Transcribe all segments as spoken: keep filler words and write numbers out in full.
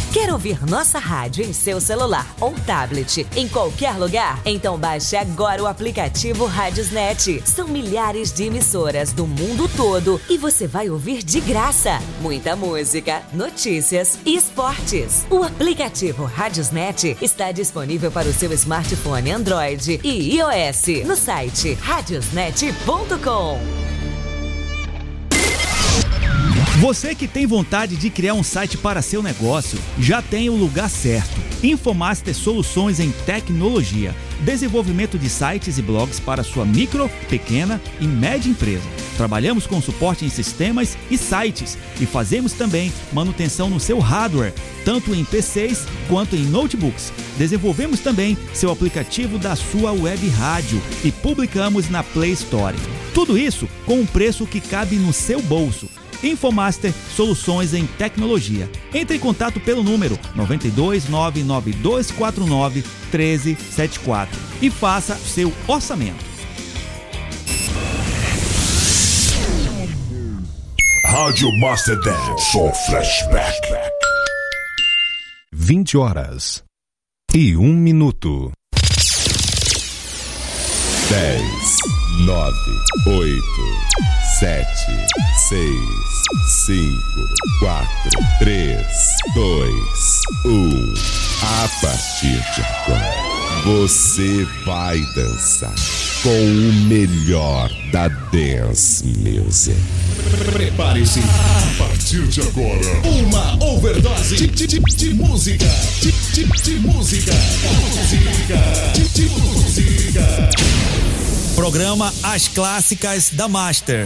Quer ouvir nossa rádio em seu celular ou tablet, em qualquer lugar? Então baixe agora o aplicativo Radiosnet. São milhares de emissoras do mundo todo e você vai ouvir de graça muita música, notícias e esportes. O aplicativo Radiosnet está disponível para o seu smartphone Android e iOS no site radiosnet ponto com. Você que tem vontade de criar um site para seu negócio, já tem o lugar certo. Infomaster Soluções em Tecnologia. Desenvolvimento de sites e blogs para sua micro, pequena e média empresa. Trabalhamos com suporte em sistemas e sites e fazemos também manutenção no seu hardware, tanto em P Cs quanto em notebooks. Desenvolvemos também seu aplicativo da sua web rádio e publicamos na Play Store. Tudo isso com um preço que cabe no seu bolso. Infomaster Soluções em Tecnologia. Entre em contato pelo número nove dois nove nove dois quatro nove um três sete quatro e faça seu orçamento. Rádio Master dez, só flashback. vinte horas e um minuto. dez, nove, oito, sete, seis, cinco, quatro, três, dois, um. A partir de agora, você vai dançar com o melhor da Dance Music. Prepare-se, a partir de agora, uma overdose de, de, de, de música, de, de, de música, música, de, de música. Programa As Clássicas da Master.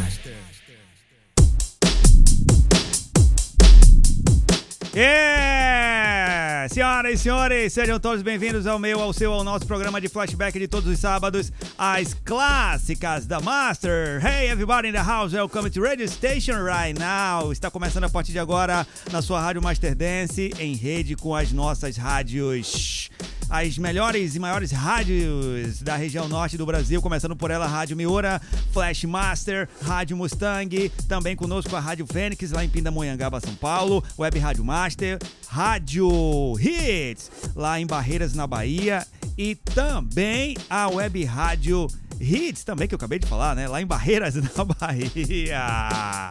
É! Senhoras e senhores, sejam todos bem-vindos ao meu, ao seu, ao nosso programa de flashback de todos os sábados, As Clássicas da Master. Hey everybody in the house, welcome to Radio Station right now. Está começando a partir de agora na sua Rádio Master Dance, em rede com as nossas rádios. As melhores e maiores rádios da região norte do Brasil, começando por ela, Rádio Miura, Flash Master, Rádio Mustang, também conosco a Rádio Fênix, lá em Pindamonhangaba, São Paulo, Web Rádio Master, Rádio Hits, lá em Barreiras, na Bahia, e também a Web Rádio Hits, também que eu acabei de falar, né, lá em Barreiras, na Bahia.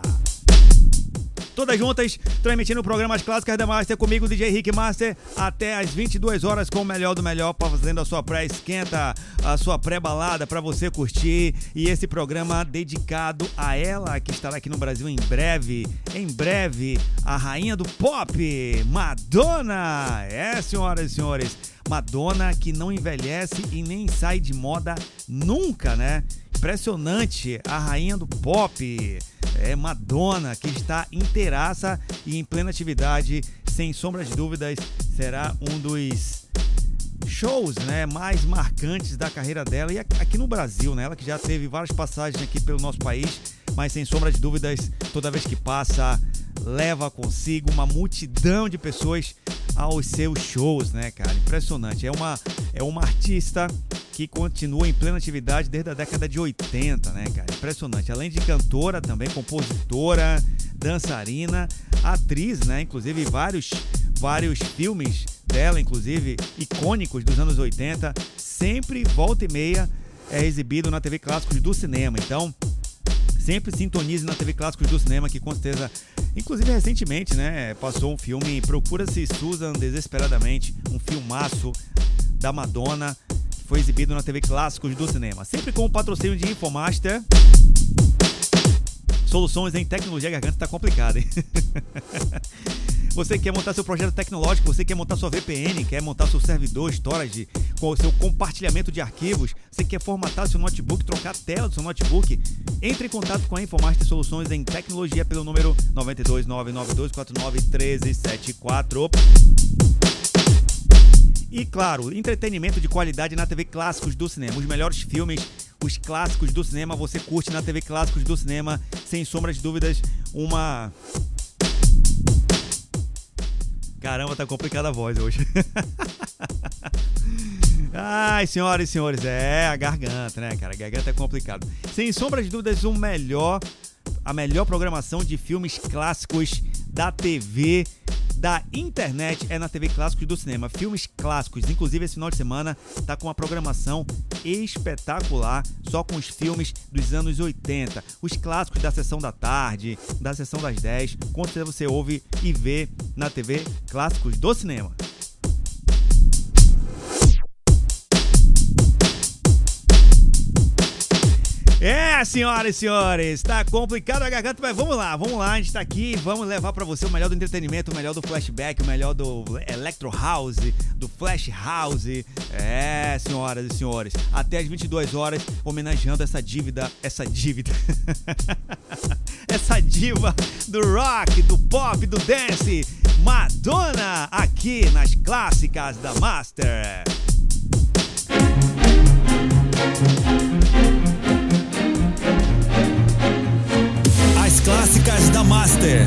Todas juntas, transmitindo o programa As Clássicas da Master, comigo, D J Rick Master, até às vinte e duas horas com o melhor do melhor, fazendo a sua pré-esquenta, a sua pré-balada para você curtir. E esse programa dedicado a ela, que estará aqui no Brasil em breve, em breve, a rainha do pop, Madonna. É, senhoras e senhores, Madonna que não envelhece e nem sai de moda nunca, né? Impressionante, a rainha do pop, é Madonna, que está inteiraça e em plena atividade, sem sombra de dúvidas, será um dos shows, né, mais marcantes da carreira dela e aqui no Brasil, né? Ela que já teve várias passagens aqui pelo nosso país, mas sem sombra de dúvidas, toda vez que passa, leva consigo uma multidão de pessoas aos seus shows, né, cara? Impressionante. É uma, é uma artista que continua em plena atividade desde a década de oitenta, né, cara? Impressionante. Além de cantora, também compositora, dançarina, atriz, né? Inclusive vários, vários filmes dela, inclusive icônicos dos anos oitenta, sempre volta e meia é exibido na T V Clássicos do Cinema. Então, sempre sintonize na T V Clássicos do Cinema, que com certeza, inclusive recentemente, né, passou um filme, Procura-se Susan Desesperadamente, um filmaço da Madonna, que foi exibido na T V Clássicos do Cinema. Sempre com o patrocínio de Infomaster. Soluções em Tecnologia. Garganta tá complicado, hein? Você quer montar seu projeto tecnológico, você quer montar sua V P N, quer montar seu servidor, storage, com o seu compartilhamento de arquivos, você quer formatar seu notebook, trocar a tela do seu notebook, entre em contato com a Infomaster Soluções em Tecnologia pelo número nove dois nove nove dois quatro nove um três sete quatro. E claro, entretenimento de qualidade na T V Clássicos do Cinema. Os melhores filmes, os clássicos do cinema, você curte na T V Clássicos do Cinema, sem sombra de dúvidas, uma... Caramba, tá complicada a voz hoje. Ai, senhoras e senhores, é a garganta, né, cara? A garganta é complicado. Sem sombra de dúvidas, o melhor, a melhor programação de filmes clássicos da T V da internet é na T V Clássicos do Cinema. Filmes clássicos, inclusive esse final de semana tá com uma programação espetacular, só com os filmes dos anos oitenta. Os clássicos da sessão da tarde, da sessão das dez, com certeza você ouve e vê na T V Clássicos do Cinema. É, senhoras e senhores, tá complicado a garganta, mas vamos lá, vamos lá, a gente tá aqui, vamos levar pra você o melhor do entretenimento, o melhor do flashback, o melhor do electro house, do flash house. É, senhoras e senhores, até as vinte e duas horas, homenageando essa dívida, essa dívida, essa diva do rock, do pop, do dance, Madonna, aqui nas clássicas da Master. As clássicas da Master.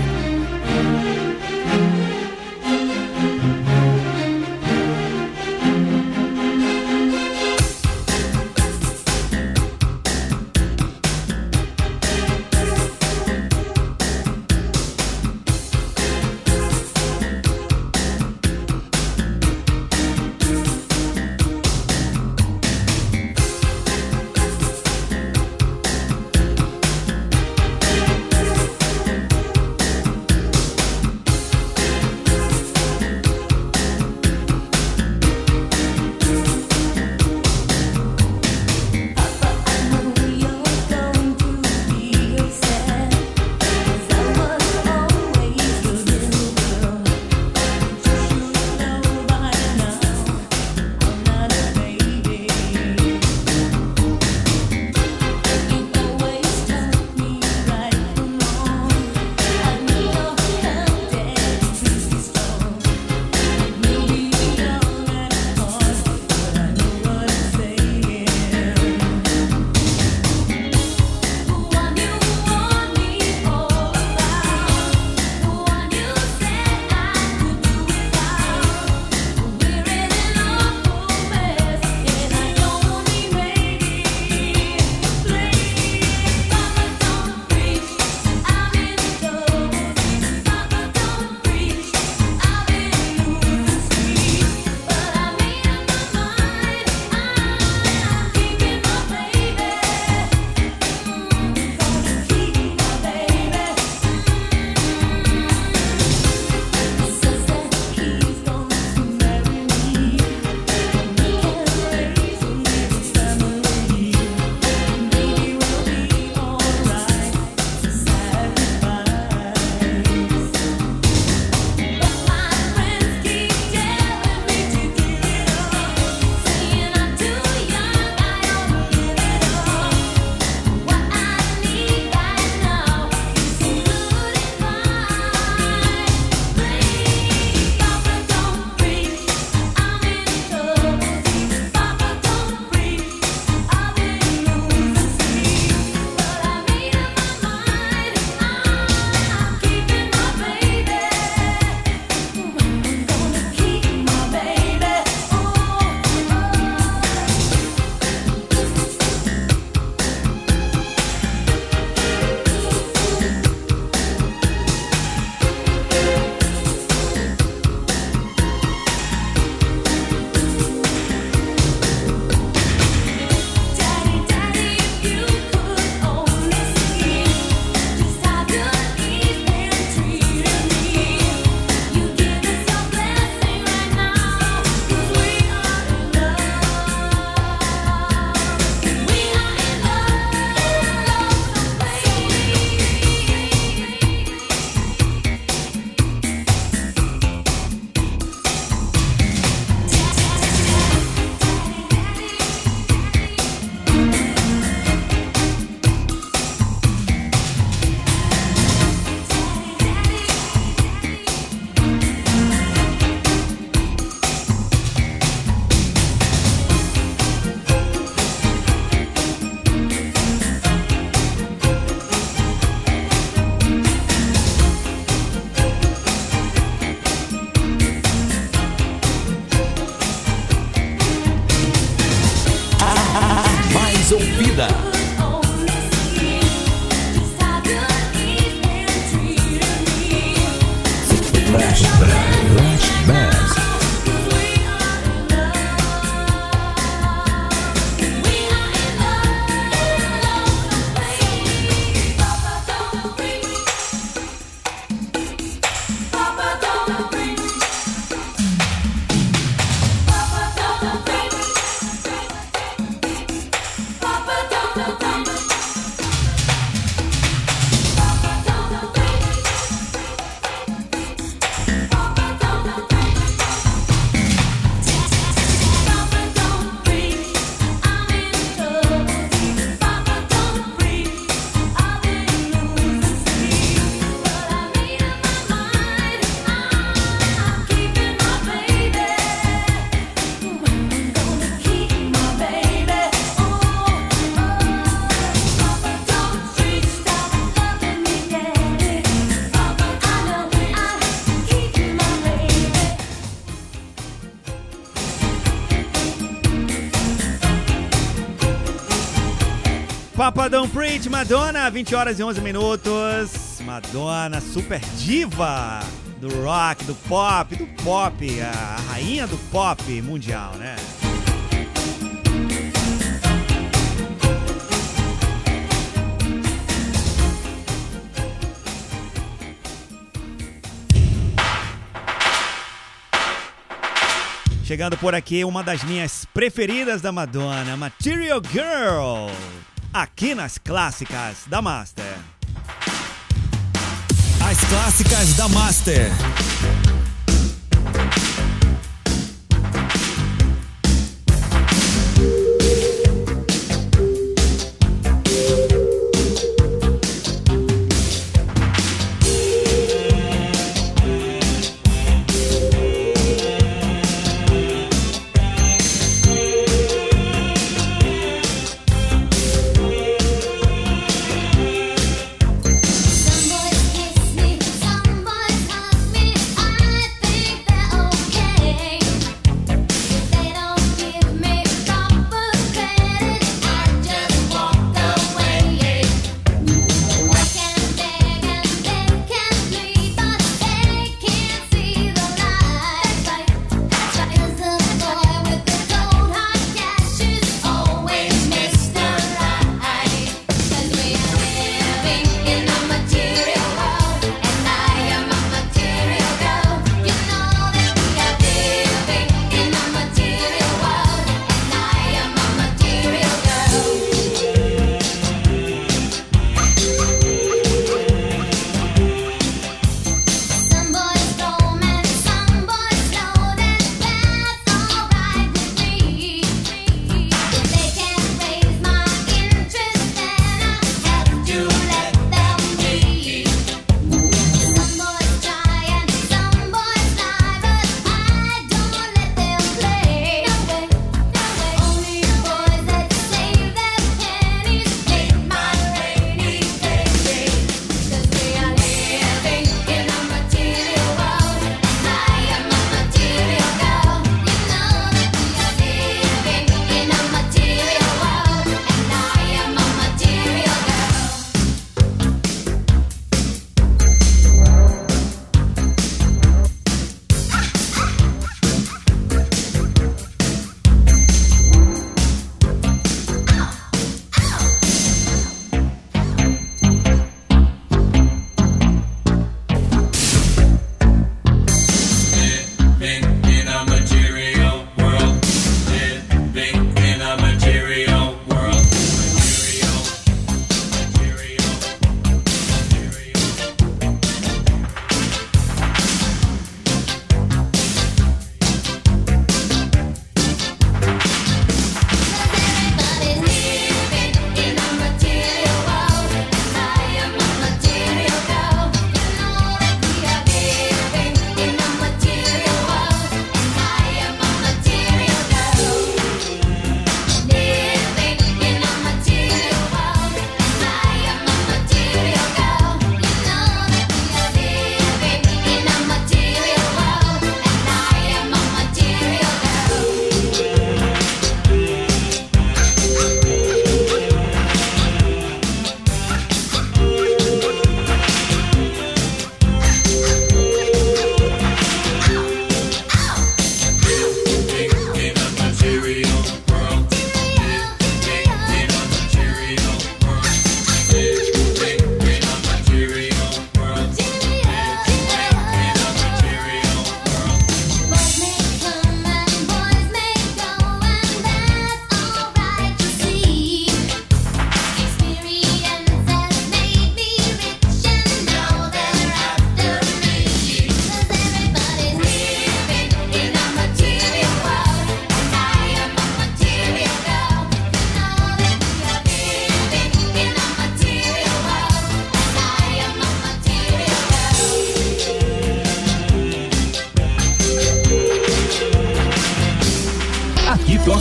ouvida. Flashback. Flashback. Papa Don't Preach, Madonna, vinte horas e onze minutos. Madonna, super diva do rock, do pop, do pop, a rainha do pop mundial, né? Chegando por aqui, uma das minhas preferidas da Madonna, Material Girl, aqui nas clássicas da Master. As clássicas da Master. Some boys kiss me, some boys hug me.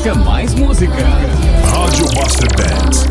toca mais música. Rádio Master Dance.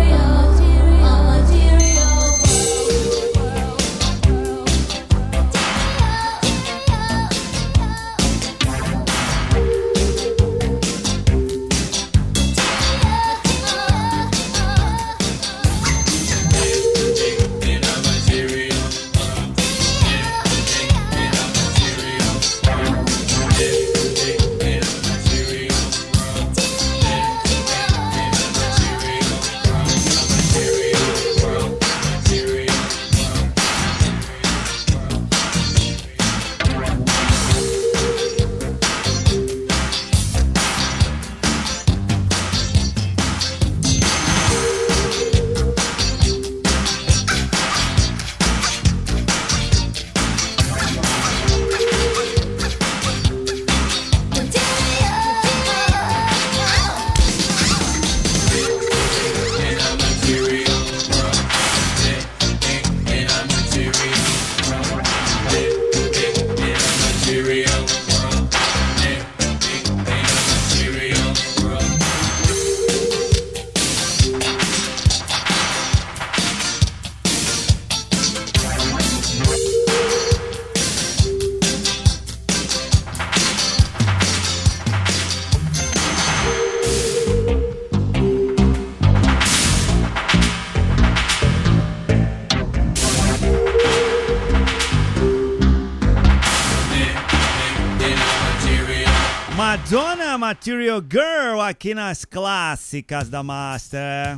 Madonna Material Girl aqui nas clássicas da Master.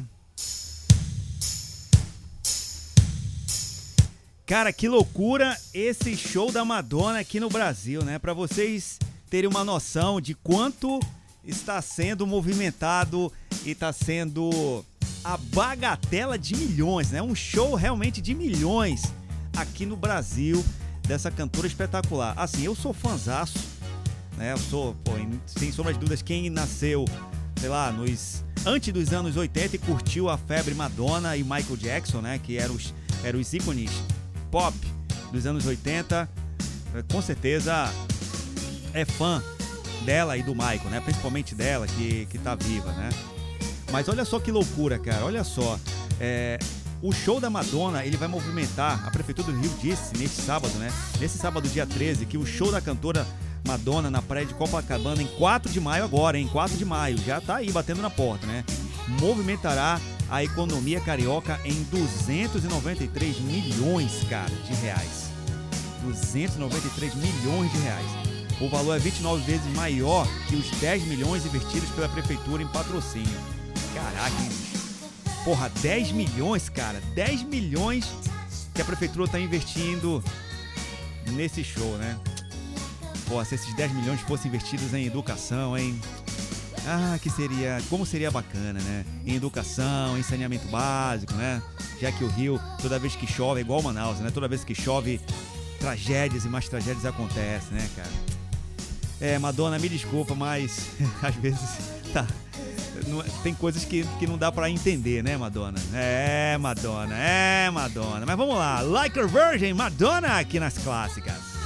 Cara, que loucura esse show da Madonna aqui no Brasil, né? Pra vocês terem uma noção de quanto está sendo movimentado e está sendo a bagatela de milhões, né? Um show realmente de milhões aqui no Brasil dessa cantora espetacular. Assim, eu sou fãzaço, né? Eu sou, pô, sem sombra de dúvidas, quem nasceu, sei lá, nos antes dos anos oitenta e curtiu a febre Madonna e Michael Jackson, né? Que eram os, eram os ícones pop dos anos oitenta, com certeza é fã dela e do Michael, né? Principalmente dela, que, que tá viva, né? Mas olha só que loucura, cara, olha só. É, o show da Madonna, ele vai movimentar, a Prefeitura do Rio disse neste sábado, né? Nesse sábado, dia treze, que o show da cantora Madonna na praia de Copacabana, em quatro de maio agora, em quatro de maio, já tá aí batendo na porta, né? Movimentará a economia carioca em duzentos e noventa e três milhões, cara, de reais. duzentos e noventa e três milhões de reais. O valor é vinte e nove vezes maior que os dez milhões investidos pela prefeitura em patrocínio. Caraca, hein? Porra, dez milhões, cara. dez milhões que a prefeitura tá investindo nesse show, né? Pô, se esses dez milhões fossem investidos em educação, hein? Ah, que seria... Como seria bacana, né? Em educação, em saneamento básico, né? Já que o Rio, toda vez que chove, é igual Manaus, né? Toda vez que chove, tragédias e mais tragédias acontecem, né, cara? É, Madonna, me desculpa, mas às vezes tá, não, tem coisas que, que não dá pra entender, né, Madonna? É, Madonna, é, Madonna. Mas vamos lá, Like a Virgin, Madonna aqui nas clássicas.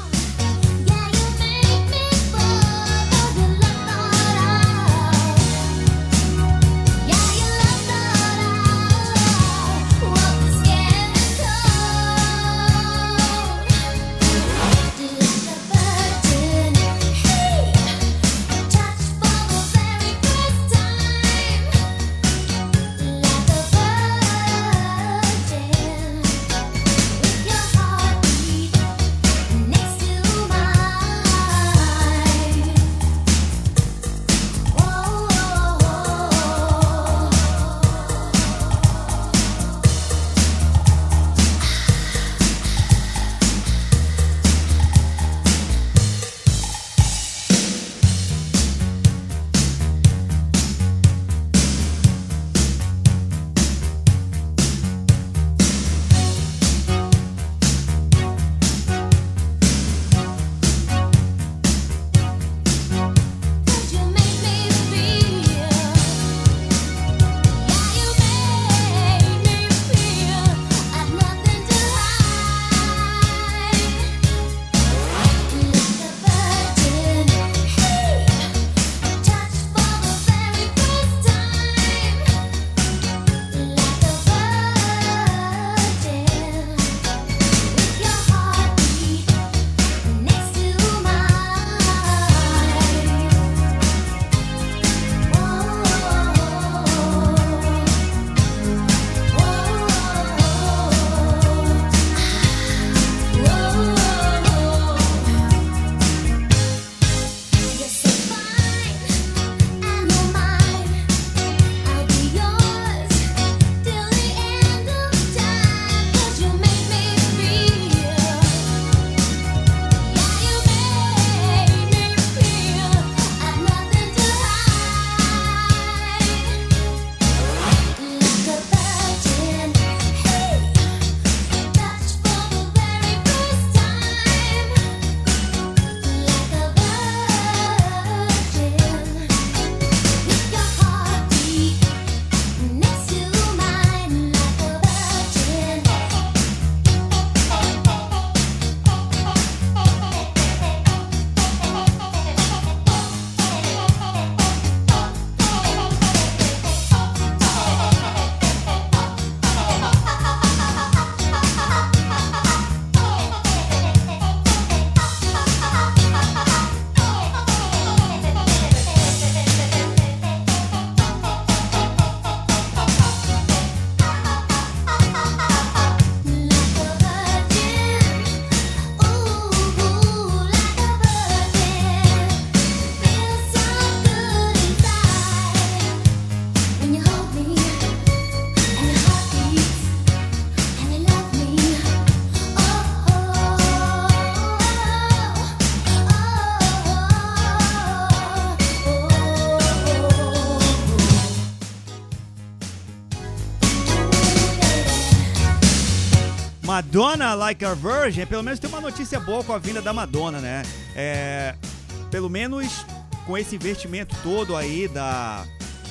Madonna Like a Virgin, pelo menos tem uma notícia boa com a vinda da Madonna, né? É, pelo menos com esse investimento todo aí da,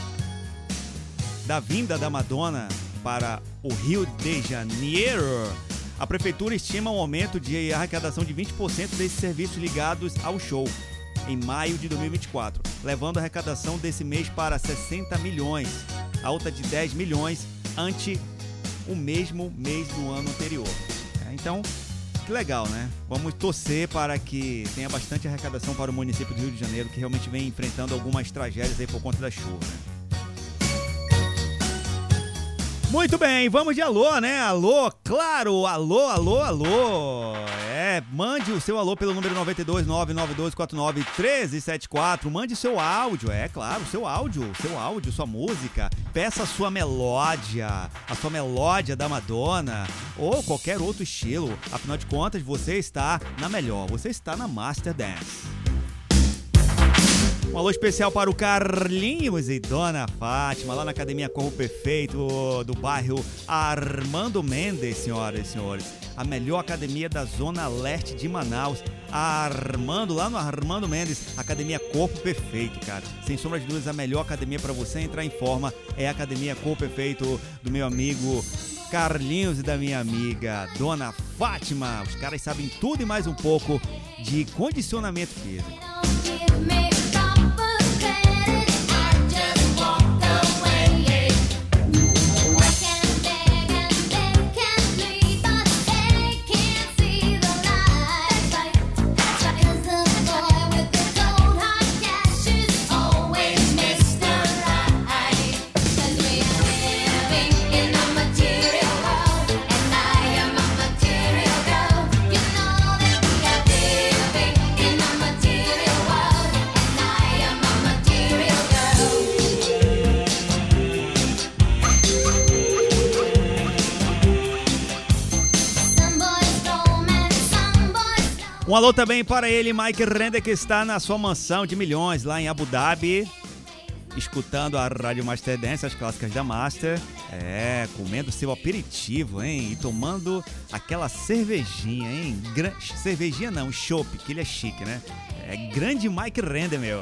da vinda da Madonna para o Rio de Janeiro, a prefeitura estima um aumento de arrecadação de vinte por cento desses serviços ligados ao show em maio de dois mil e vinte e quatro, levando a arrecadação desse mês para sessenta milhões, alta de dez milhões ante o mesmo mês do ano anterior. É, então, que legal, né? Vamos torcer para que tenha bastante arrecadação para o município do Rio de Janeiro, que realmente vem enfrentando algumas tragédias aí por conta da chuva, né? Muito bem, vamos de alô, né? Alô, claro, alô, alô, alô. É, mande o seu alô pelo número nove dois nove nove dois quatro nove um três sete quatro. Mande seu áudio, é claro, seu áudio, seu áudio, sua música. Peça a sua melódia, a sua melódia da Madonna ou qualquer outro estilo. Afinal de contas, você está na melhor, você está na Master Dance. Um alô especial para o Carlinhos e Dona Fátima, lá na Academia Corpo Perfeito do bairro Armando Mendes, senhoras e senhores. A melhor academia da Zona Leste de Manaus. Armando, lá no Armando Mendes, Academia Corpo Perfeito, cara. Sem sombra de dúvidas, a melhor academia para você entrar em forma é a Academia Corpo Perfeito do meu amigo Carlinhos e da minha amiga Dona Fátima. Os caras sabem tudo e mais um pouco de condicionamento físico. Um alô também para ele, Mike Render, que está na sua mansão de milhões lá em Abu Dhabi, escutando a Rádio Master Dance, as clássicas da Master. É, comendo seu aperitivo, hein? E tomando aquela cervejinha, hein? Gra- cervejinha não, chopp, que ele é chique, né? É grande Mike Render, meu.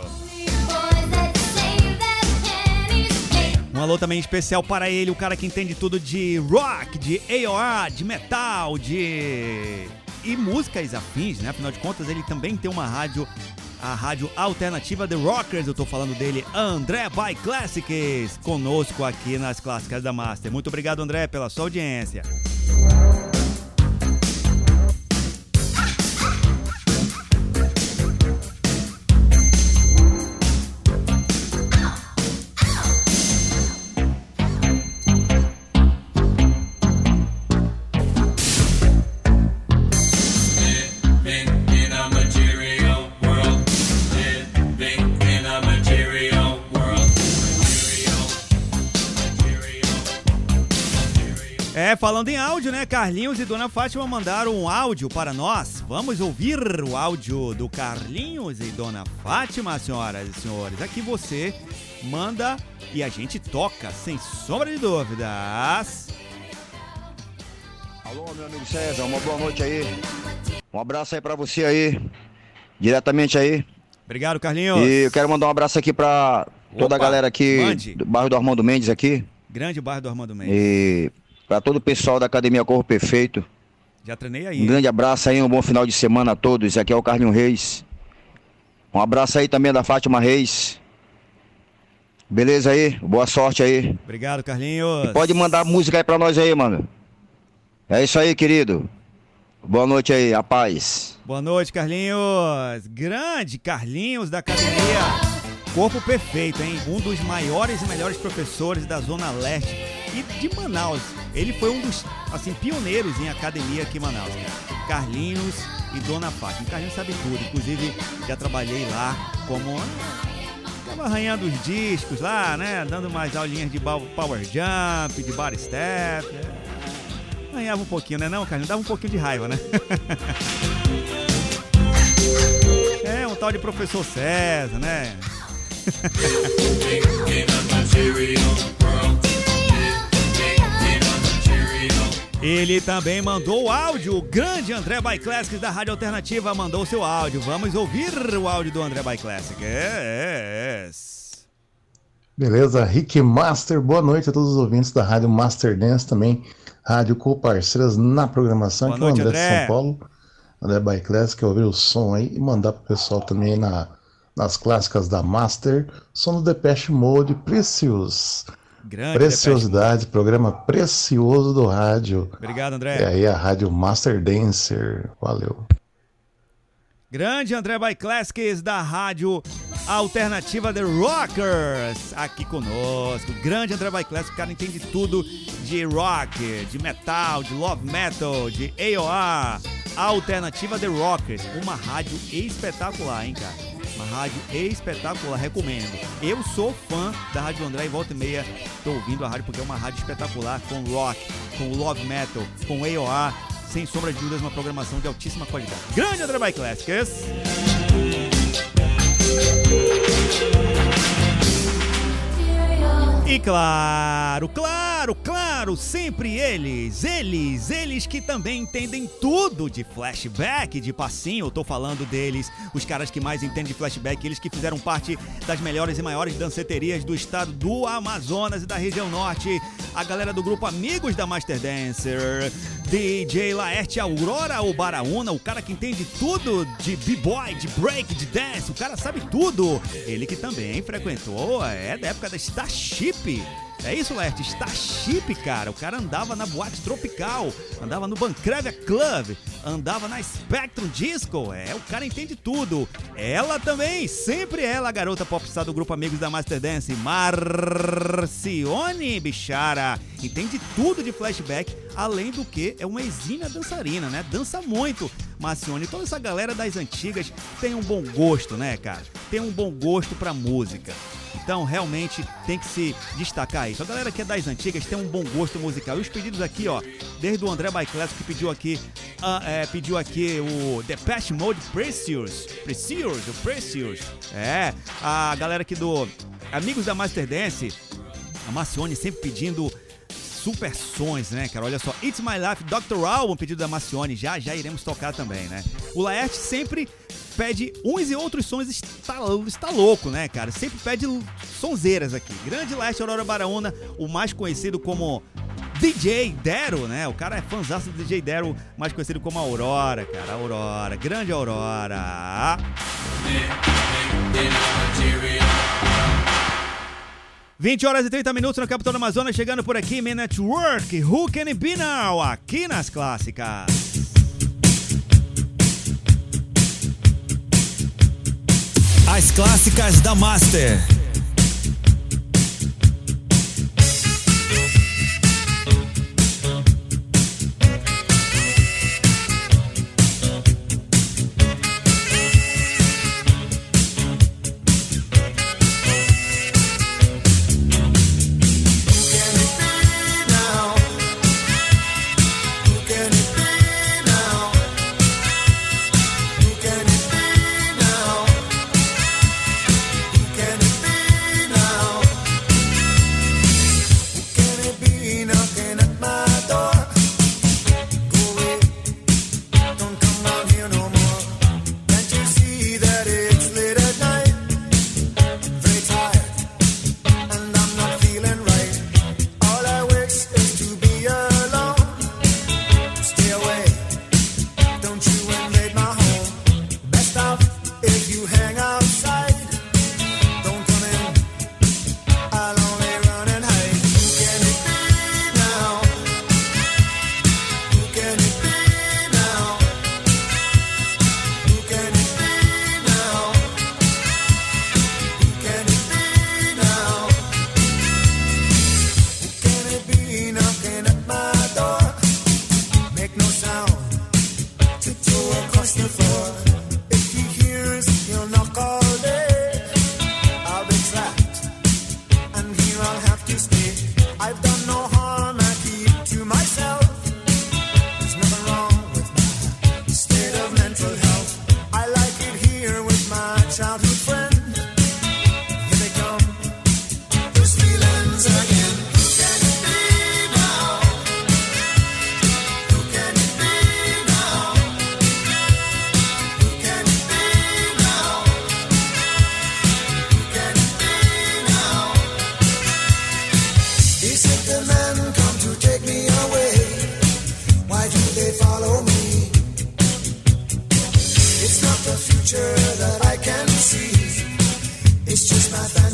Um alô também especial para ele, o cara que entende tudo de rock, de A O R, de metal, de... e músicas afins, né? Afinal de contas, ele também tem uma rádio, a rádio alternativa The Rockers. Eu tô falando dele, André by Classics, conosco aqui nas Clássicas da Master. Muito obrigado, André, pela sua audiência. É, falando em áudio, né? Carlinhos e Dona Fátima mandaram um áudio para nós. Vamos ouvir o áudio do Carlinhos e Dona Fátima, senhoras e senhores. Aqui você manda e a gente toca, sem sombra de dúvidas. Alô, meu amigo César, uma boa noite aí. Um abraço aí pra você aí, diretamente aí. Obrigado, Carlinhos. E eu quero mandar um abraço aqui pra toda Opa, a galera aqui mande. do bairro do Armando Mendes aqui. Grande bairro do Armando Mendes. E pra todo o pessoal da Academia Corpo Perfeito. Já treinei aí. Um grande abraço aí, um bom final de semana a todos. Aqui é o Carlinhos Reis. Um abraço aí também da Fátima Reis. Beleza aí? Boa sorte aí. Obrigado, Carlinhos. E pode mandar música aí pra nós aí, mano. É isso aí, querido. Boa noite aí, a paz. Boa noite, Carlinhos. Grande Carlinhos da Academia Corpo Perfeito, hein? Um dos maiores e melhores professores da Zona Leste e de Manaus. Ele foi um dos, assim, pioneiros em academia aqui em Manaus, cara. Carlinhos e Dona Fátima. O Carlinhos sabe tudo. Inclusive, já trabalhei lá como... Tava arranhando os discos lá, né? Dando mais aulinhas de power jump, de bar step. É. Arranhava um pouquinho, né? Não, Carlinhos? Dava um pouquinho de raiva, né? É, um tal de professor César, né? Ele também mandou o áudio. O grande André by Classics da Rádio Alternativa mandou seu áudio. Vamos ouvir o áudio do André by Classics. Yes. Beleza, Rick Master, boa noite a todos os ouvintes da Rádio Master Dance, também rádio com parceiras na programação. Boa noite, aqui é o André, André. de São Paulo, André by Classics, ouvir o som aí e mandar pro pessoal também na, nas clássicas da Master, som do Depeche Mode, Precious. Grande Preciosidade, Depeche. Programa precioso do rádio. Obrigado, André. E aí a Rádio Master Dancer, valeu. Grande André by Classics da Rádio Alternativa The Rockers, aqui conosco. Grande André by Classics, o cara entende tudo de rock, de metal, de love metal, de A O R. Alternativa The Rockers, uma rádio espetacular, hein, cara? Uma rádio espetacular, recomendo. Eu sou fã da Rádio André e volta e meia tô ouvindo a rádio porque é uma rádio espetacular com rock, com love metal, com A O R. Sem sombra de dúvidas, uma programação de altíssima qualidade. Grande André by Classics. E claro, claro, claro, sempre eles, eles, eles que também entendem tudo de flashback, de passinho, eu tô falando deles, os caras que mais entendem de flashback, eles que fizeram parte das melhores e maiores danceterias do estado do Amazonas e da região norte, a galera do grupo Amigos da Master Dancer, D J Laerte Aurora ou Baraúna, o cara que entende tudo de b-boy, de break, de dance, o cara sabe tudo, ele que também frequentou, é da época da Starship. É isso, Laerte, Starship, cara. O cara andava na boate tropical, andava no Bancrevia Club, andava na Spectrum Disco. É, o cara entende tudo. Ela também, sempre ela, a garota popstar do grupo Amigos da Master Dance, Marcione Bichara. Entende tudo de flashback, além do que é uma exímia dançarina, né? Dança muito. Marcione, toda essa galera das antigas tem um bom gosto, né, cara? Tem um bom gosto pra música. Então, realmente, tem que se destacar isso. A galera que é das antigas tem um bom gosto musical. E os pedidos aqui, ó, desde o André by Classics, que pediu aqui, uh, é, pediu aqui o Depeche Mode Precious. Precious, o Precious. É, a galera aqui do Amigos da Master Dance, a Marcione sempre pedindo super sons, né, cara? Olha só, It's My Life, doutor Al, um pedido da Marcione. Já, já iremos tocar também, né? O Laerte sempre pede uns e outros sons, está, está louco, né, cara? Sempre pede sonzeiras aqui. Grande Laerte Aurora Baraúna, o mais conhecido como D J Dero, né? O cara é fãzaço do D J Dero, mais conhecido como Aurora, cara. Aurora, grande Aurora. vinte horas e trinta minutos na capital do Amazonas, chegando por aqui, Man at Work, Who Can It Be Now? Aqui nas clássicas. As clássicas da Master. Can it be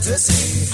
fantasy.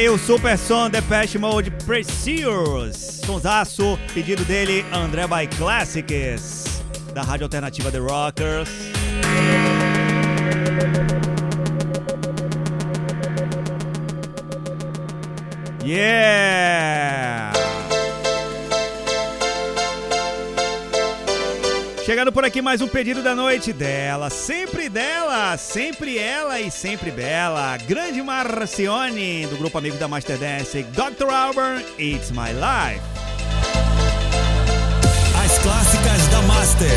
aí o super som Depeche Mode Precious. Sonsaço, pedido dele, André by Classics, da Rádio Alternativa The Rockers. Yeah! Chegando por aqui mais um pedido da noite dela, sempre dela, sempre ela e sempre bela, grande Marcione, do grupo Amigos da Master Dance, doutor Alban, It's My Life. As clássicas da Master.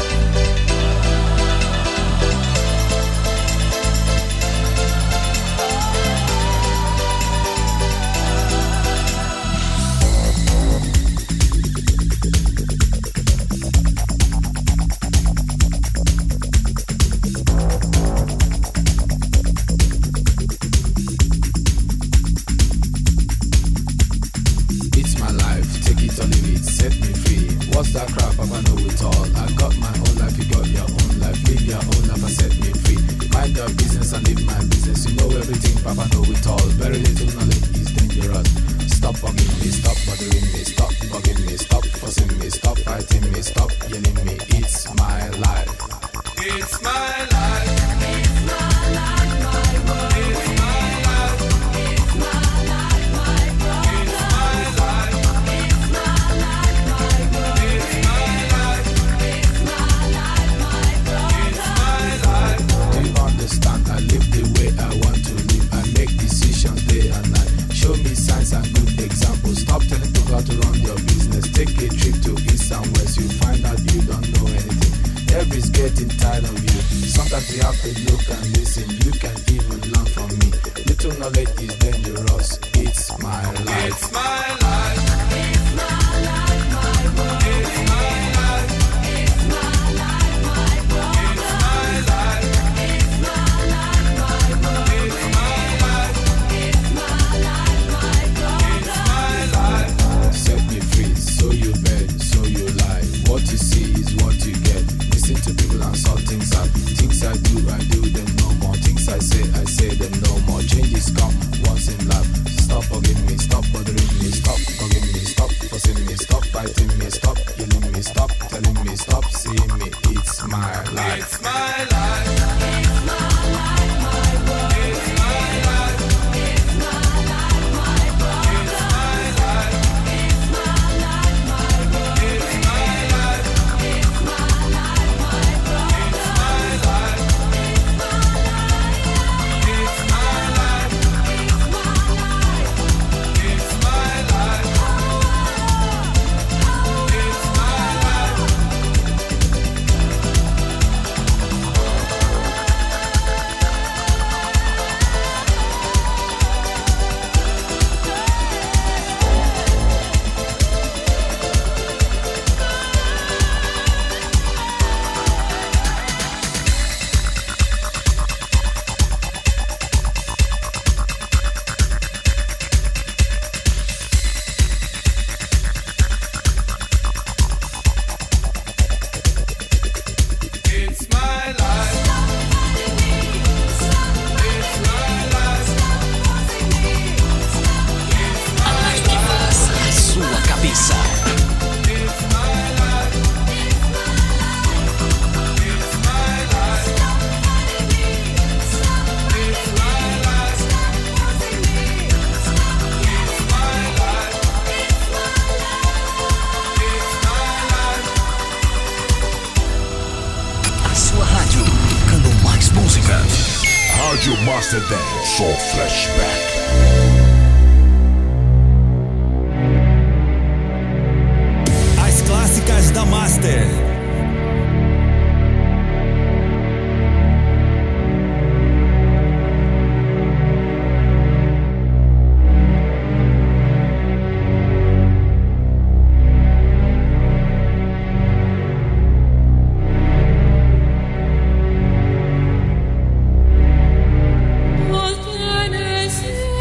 Rádio Master dez, só flashback. As clássicas da Master. What can I say?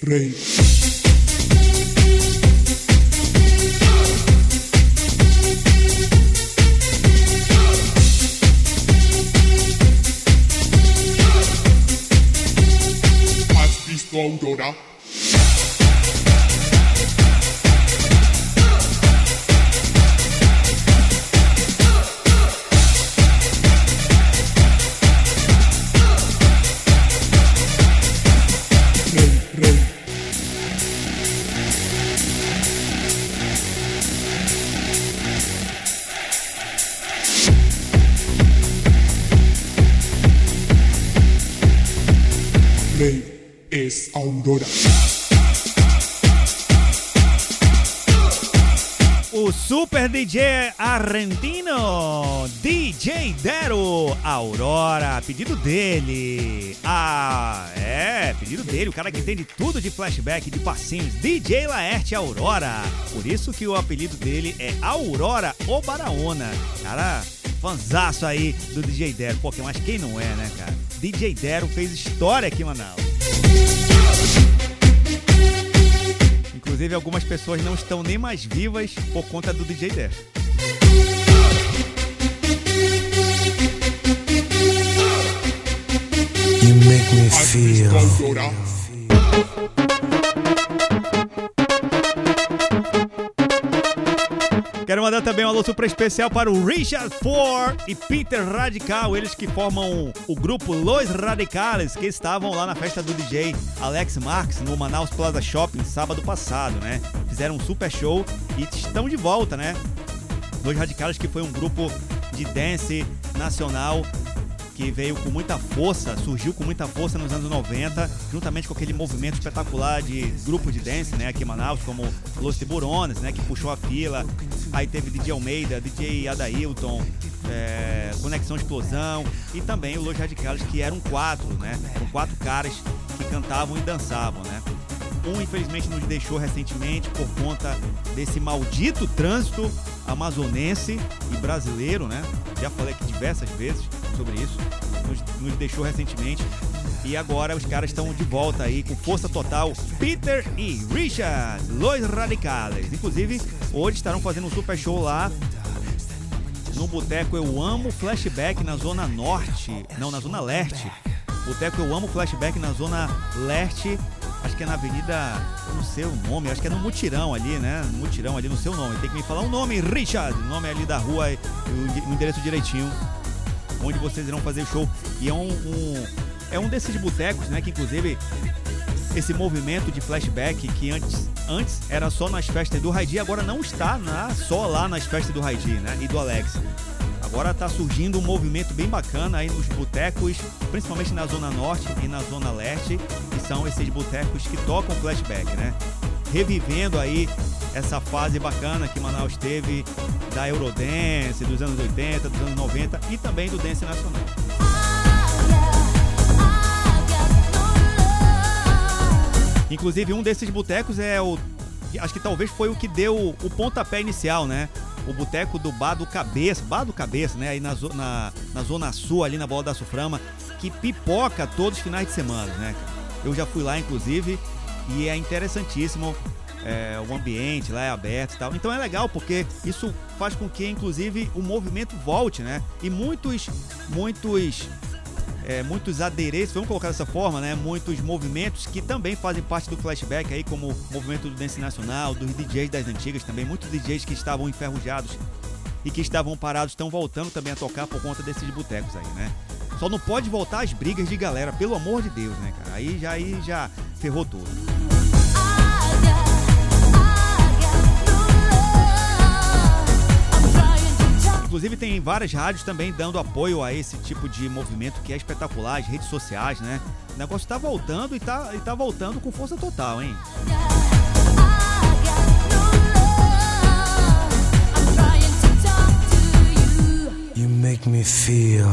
Rei. Has visto Aurora? Rei es Aurora. O super D J argentino D J Dero Aurora, pedido dele. Ah, é, pedido dele, o cara que entende tudo de flashback, de passinhos, D J Laerte Aurora. Por isso que o apelido dele é Aurora o Baraona. Cara, fanzaço aí do D J Dero. Pô, mas quem não é, né, cara? D J Dero fez história aqui em Manaus. Inclusive, algumas pessoas não estão nem mais vivas por conta do D J Dero. You make me feel. Quero mandar também um alô super especial para o Richard Ford e Peter Radical, eles que formam o grupo Los Radicales, que estavam lá na festa do D J Alex Marques no Manaus Plaza Shopping sábado passado, né? Fizeram um super show e estão de volta, né? Los Radicales, que foi um grupo de dance nacional que veio com muita força, surgiu com muita força nos anos noventa, juntamente com aquele movimento espetacular de grupo de dance, né, aqui em Manaus, como Los Tiburones, né, que puxou a fila. Aí teve D J Almeida, D J Adailton, é, Conexão Explosão e também o Los Radicales, que eram quatro, né, eram quatro caras que cantavam e dançavam, né. Um, infelizmente, nos deixou recentemente por conta desse maldito trânsito amazonense e brasileiro, né? Já falei aqui diversas vezes sobre isso. Nos, nos deixou recentemente. E agora os caras estão de volta aí com força total. Peter e Richard, Los Radicales. Inclusive, hoje estarão fazendo um super show lá no Boteco Eu Amo Flashback na Zona Norte. Não, na Zona Leste. Boteco Eu Amo Flashback na Zona Leste. Acho que é na avenida, não sei o nome, acho que é no Mutirão ali, né? No Mutirão ali, no seu nome. Tem que me falar o nome, Richard, o nome ali da rua, o endereço direitinho, onde vocês irão fazer o show. E é um, um, é um desses botecos, né? Que inclusive esse movimento de flashback que antes, antes era só nas festas do Raidi, agora não está na, só lá nas festas do Raidi, né? E do Alex. Agora tá surgindo um movimento bem bacana aí nos botecos, principalmente na Zona Norte e na Zona Leste, que são esses botecos que tocam flashback, né? Revivendo aí essa fase bacana que Manaus teve da Eurodance, dos anos oitenta, dos anos noventa e também do Dance Nacional. Inclusive, um desses botecos é o... acho que talvez foi o que deu o pontapé inicial, né? O boteco do Bar do Cabeça, Bar do Cabeça, né? Aí na, na, na Zona Sul, ali na Bola da Suframa, que pipoca todos os finais de semana, né? Eu já fui lá, inclusive, e é interessantíssimo. É, o ambiente lá é aberto e tal. Então é legal, porque isso faz com que, inclusive, o movimento volte, né? E muitos, muitos... É, muitos adereços, vamos colocar dessa forma, né? Muitos movimentos que também fazem parte do flashback aí, como o movimento do Dance Nacional, dos D Js das antigas também. Muitos D Js que estavam enferrujados e que estavam parados estão voltando também a tocar por conta desses botecos aí, né? Só não pode voltar as brigas de galera, pelo amor de Deus, né, cara? Aí já, aí já ferrou tudo. Inclusive tem várias rádios também dando apoio a esse tipo de movimento que é espetacular, as redes sociais, né? O negócio tá voltando e tá, e tá voltando com força total, hein? You make me feel.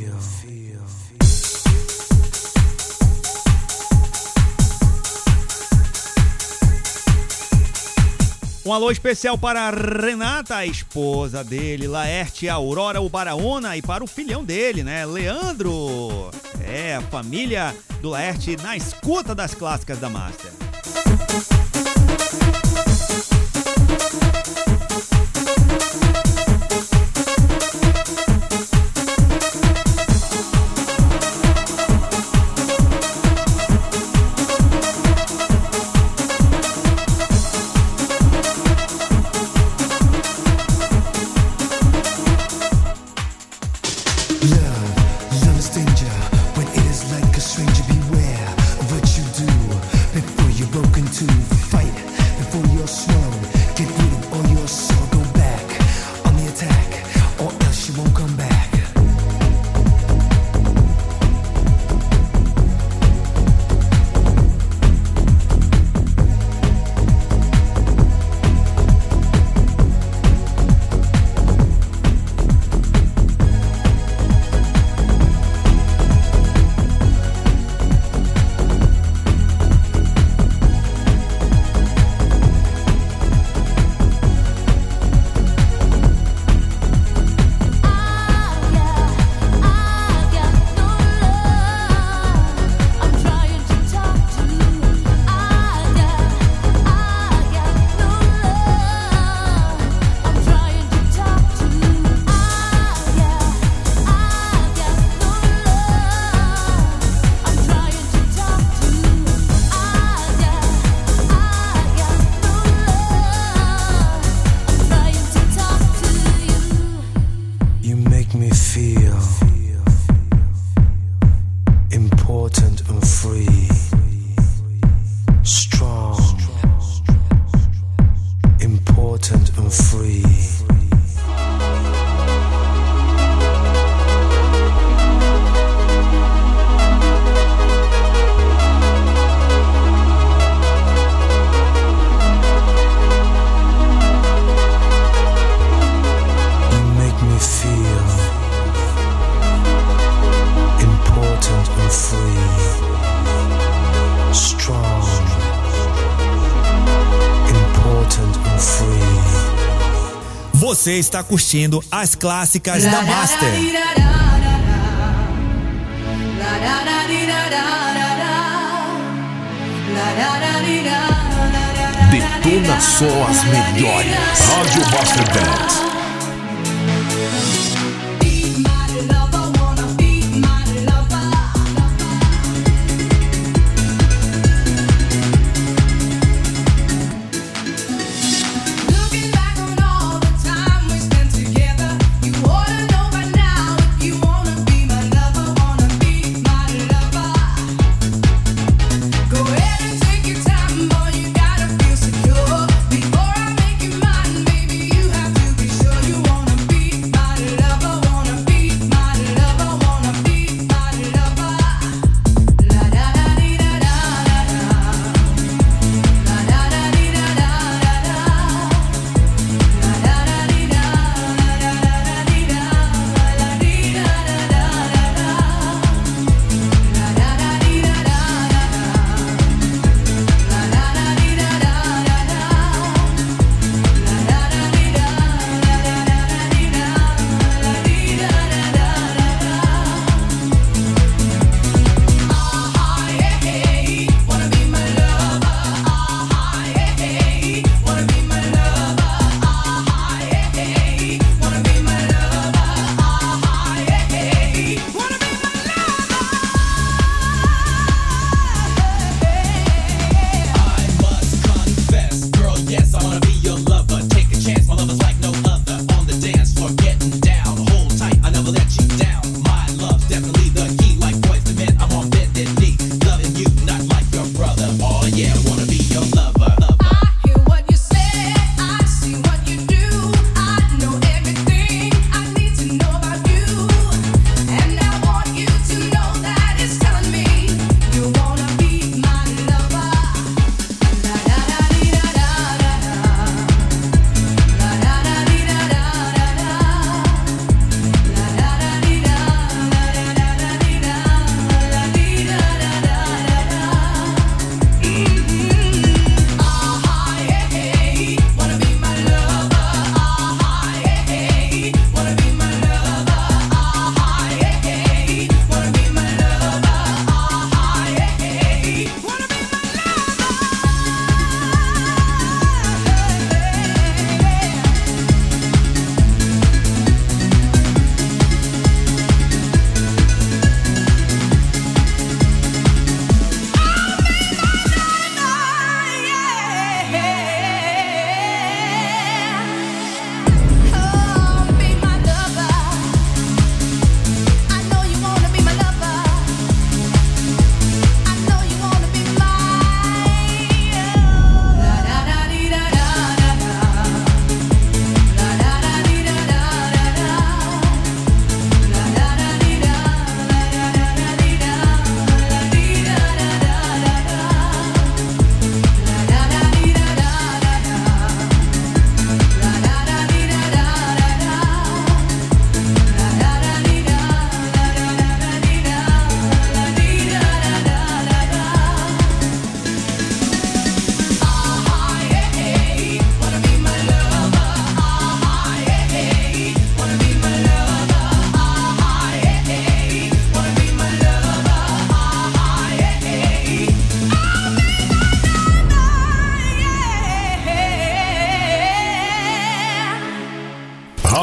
Um alô especial para a Renata, a esposa dele, Laerte Aurora Ubaraona, e para o filhão dele, né, Leandro. É, a família do Laerte na escuta das clássicas da Master. Você está curtindo as clássicas da Master. Detona só as melhores. Rádio Master Dance. Be sure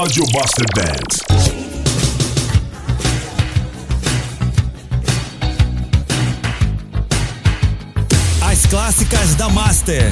Rádio Master Band. As clássicas da Master.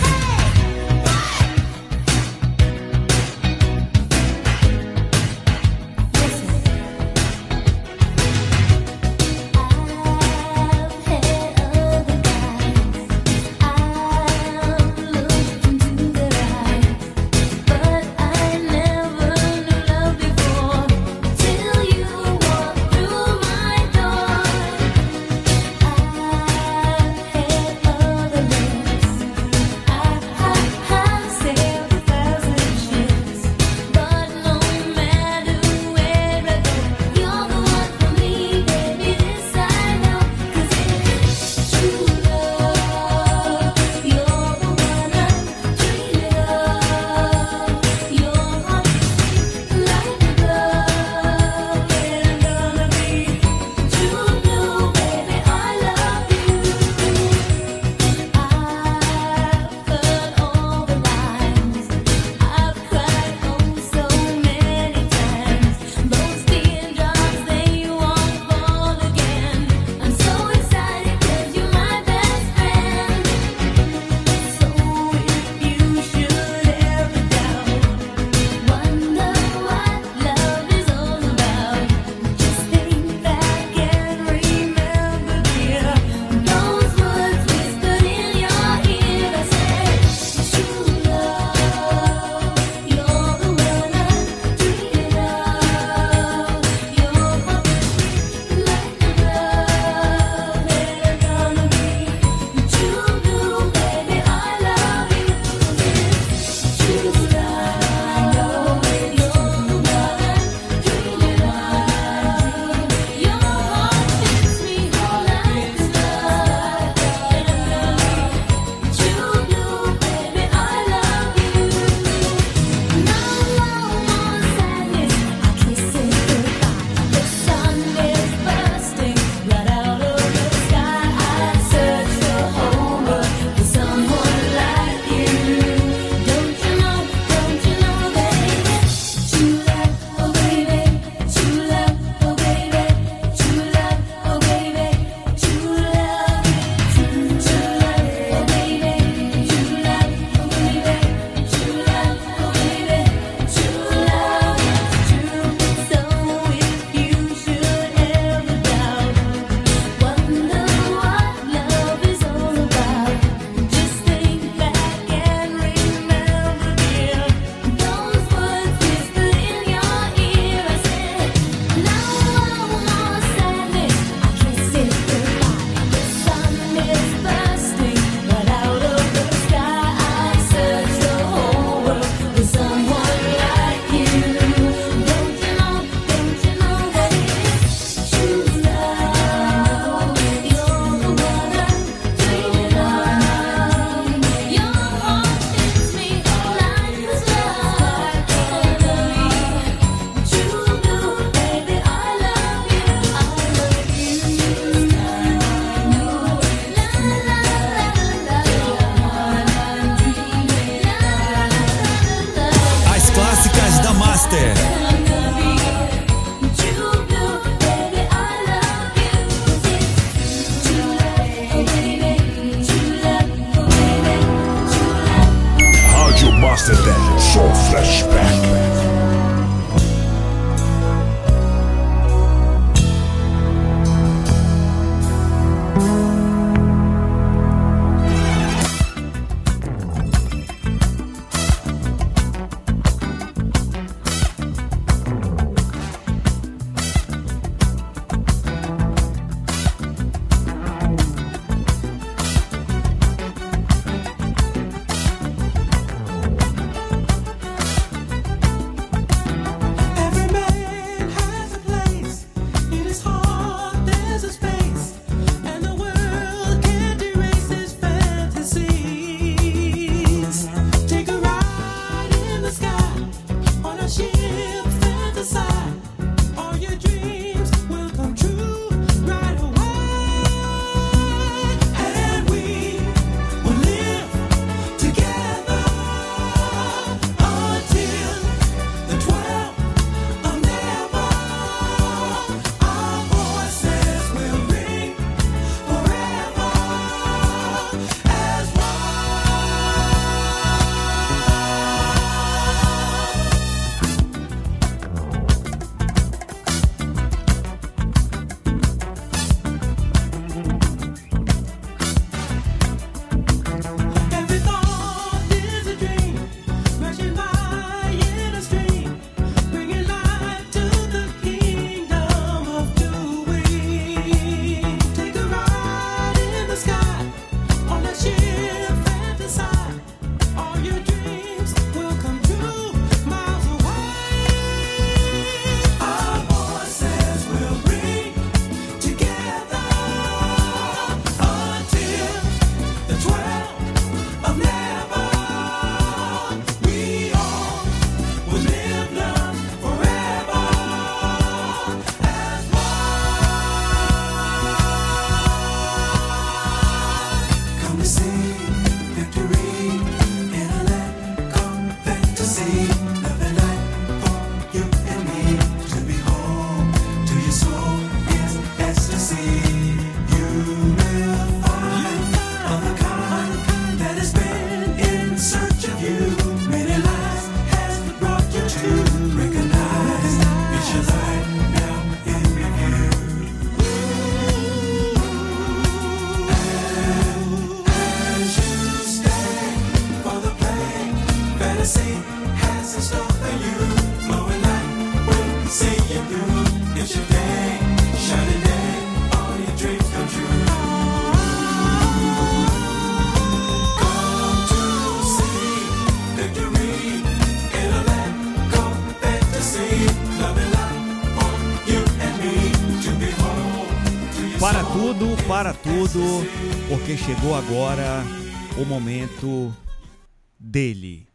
Para tudo, para tudo, porque chegou agora o momento dele.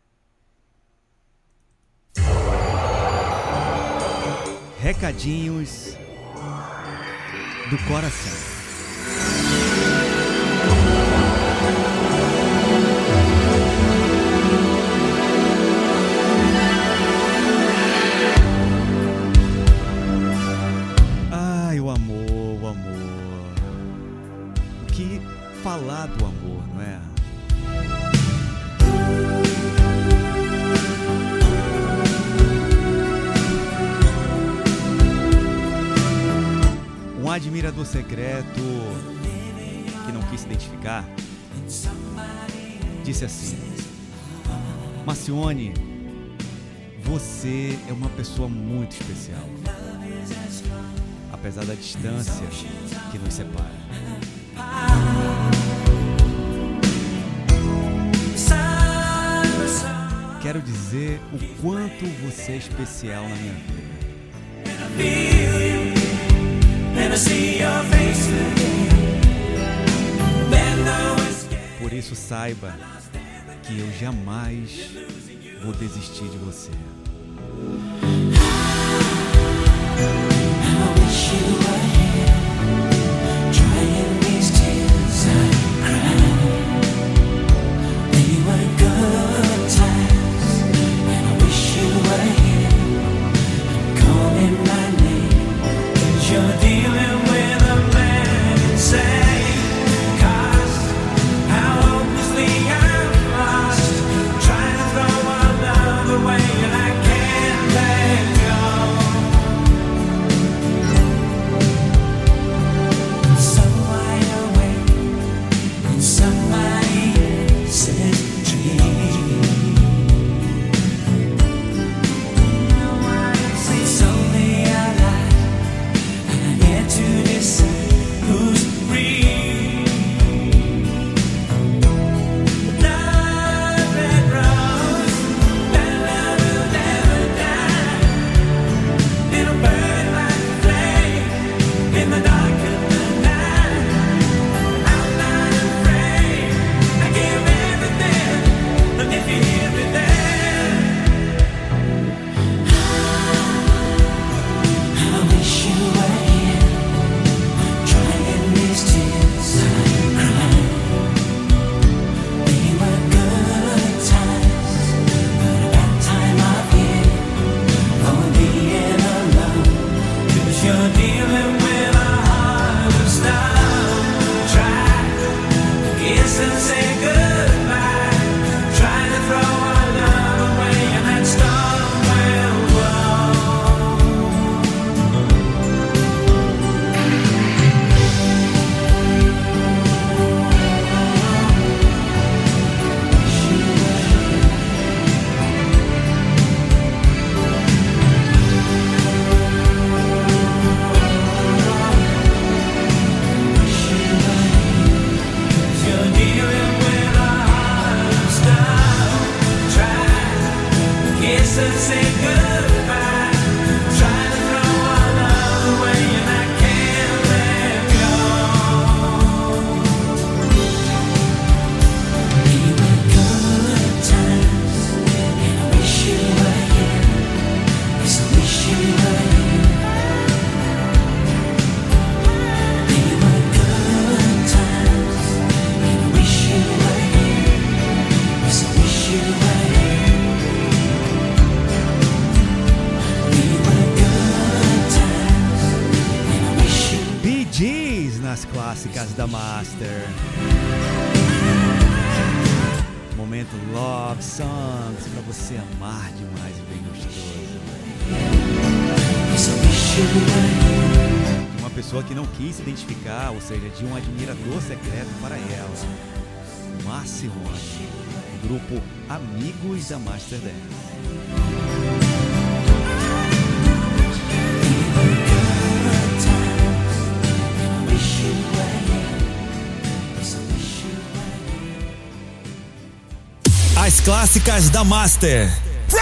Recadinhos do coração. Ai, o amor, o amor. O que falar do amor, não é? Um admirador secreto que não quis se identificar disse assim: Marcione, você é uma pessoa muito especial, apesar da distância que nos separa. Quero dizer o quanto você é especial na minha vida. Por isso saiba que eu jamais vou desistir de você. clássicas da Master. Momento Love Songs pra você amar demais e bem gostoso. Uma pessoa que não quis se identificar, ou seja, de um admirador secreto para ela. Márcio Rony, grupo Amigos da Master Dance. As clássicas da Master.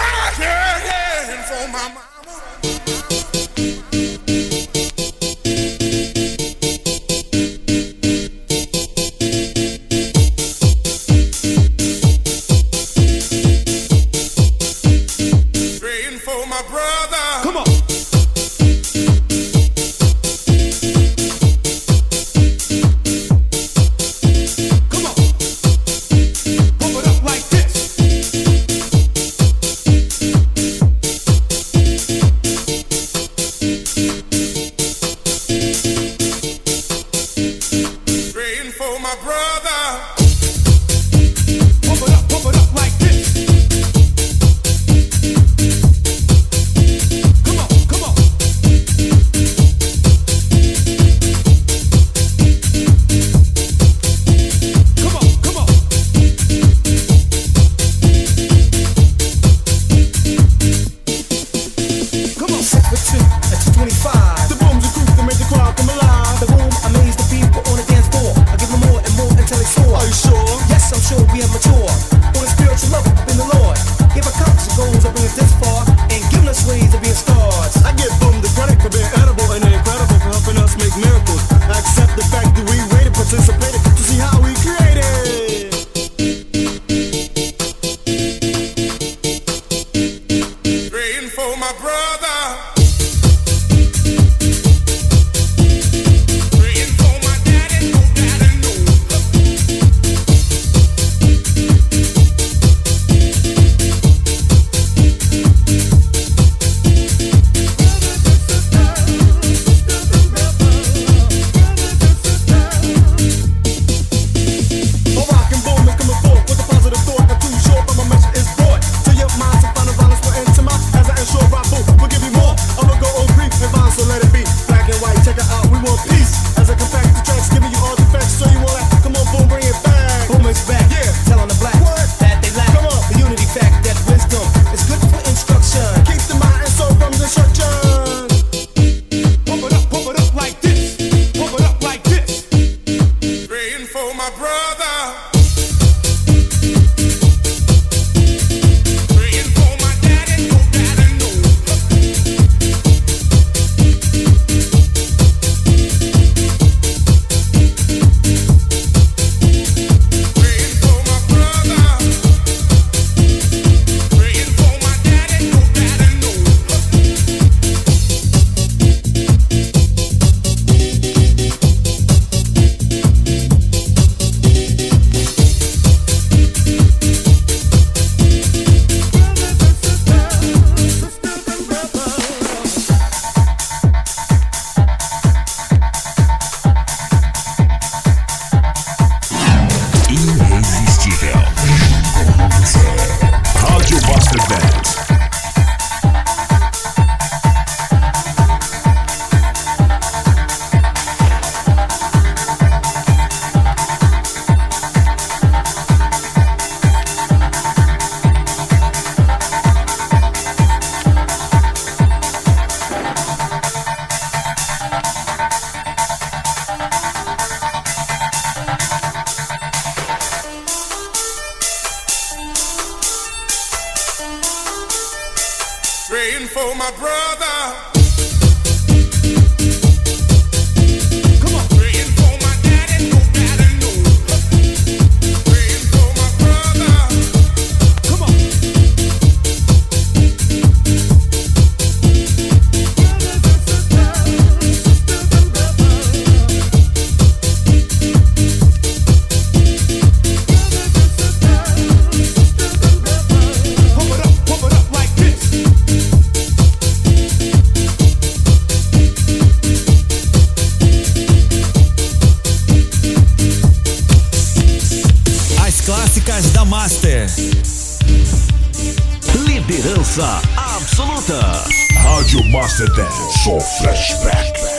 praying for my brother. volta. Rádio Master dez, só flashback.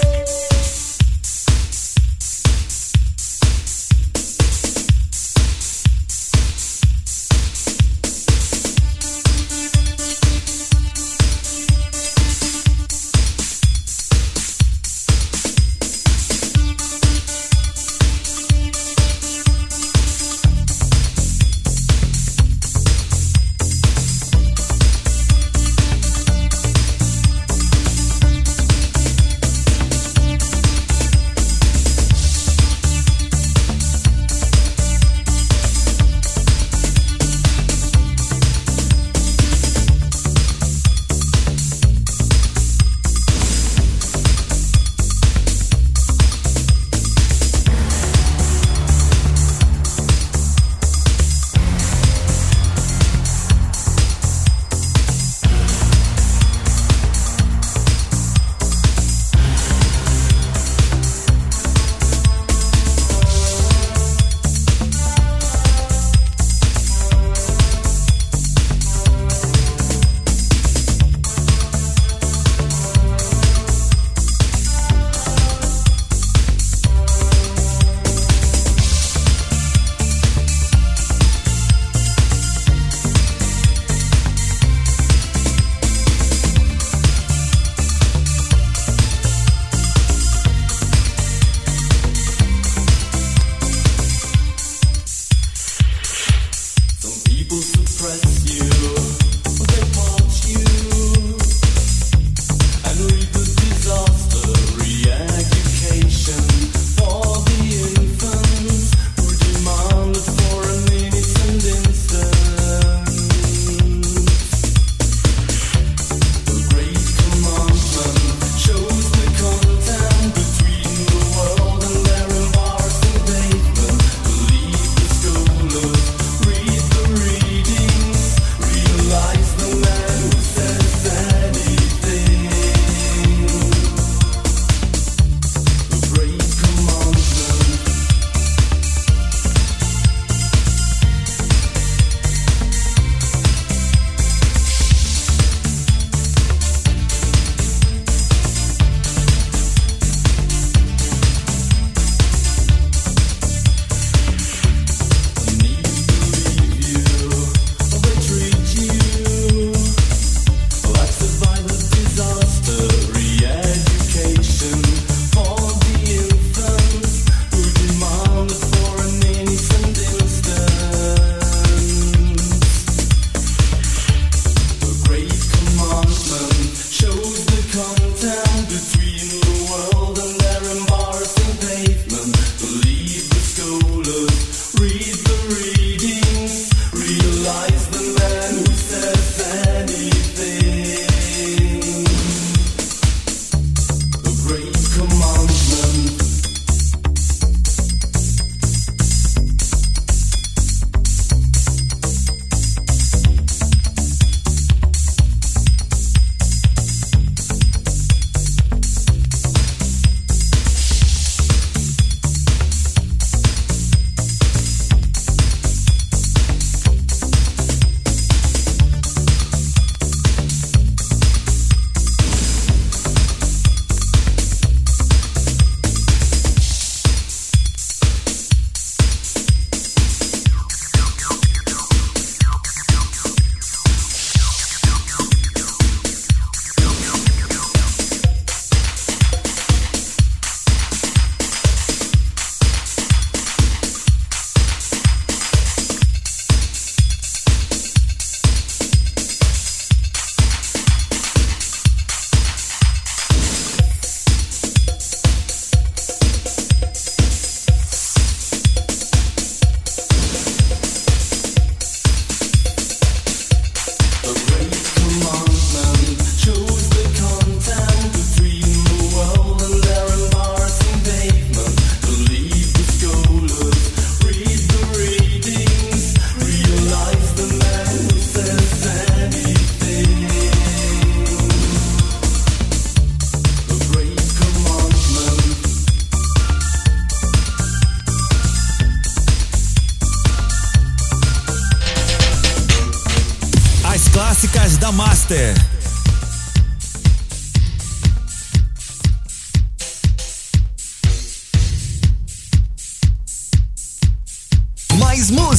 Clássicas da Master.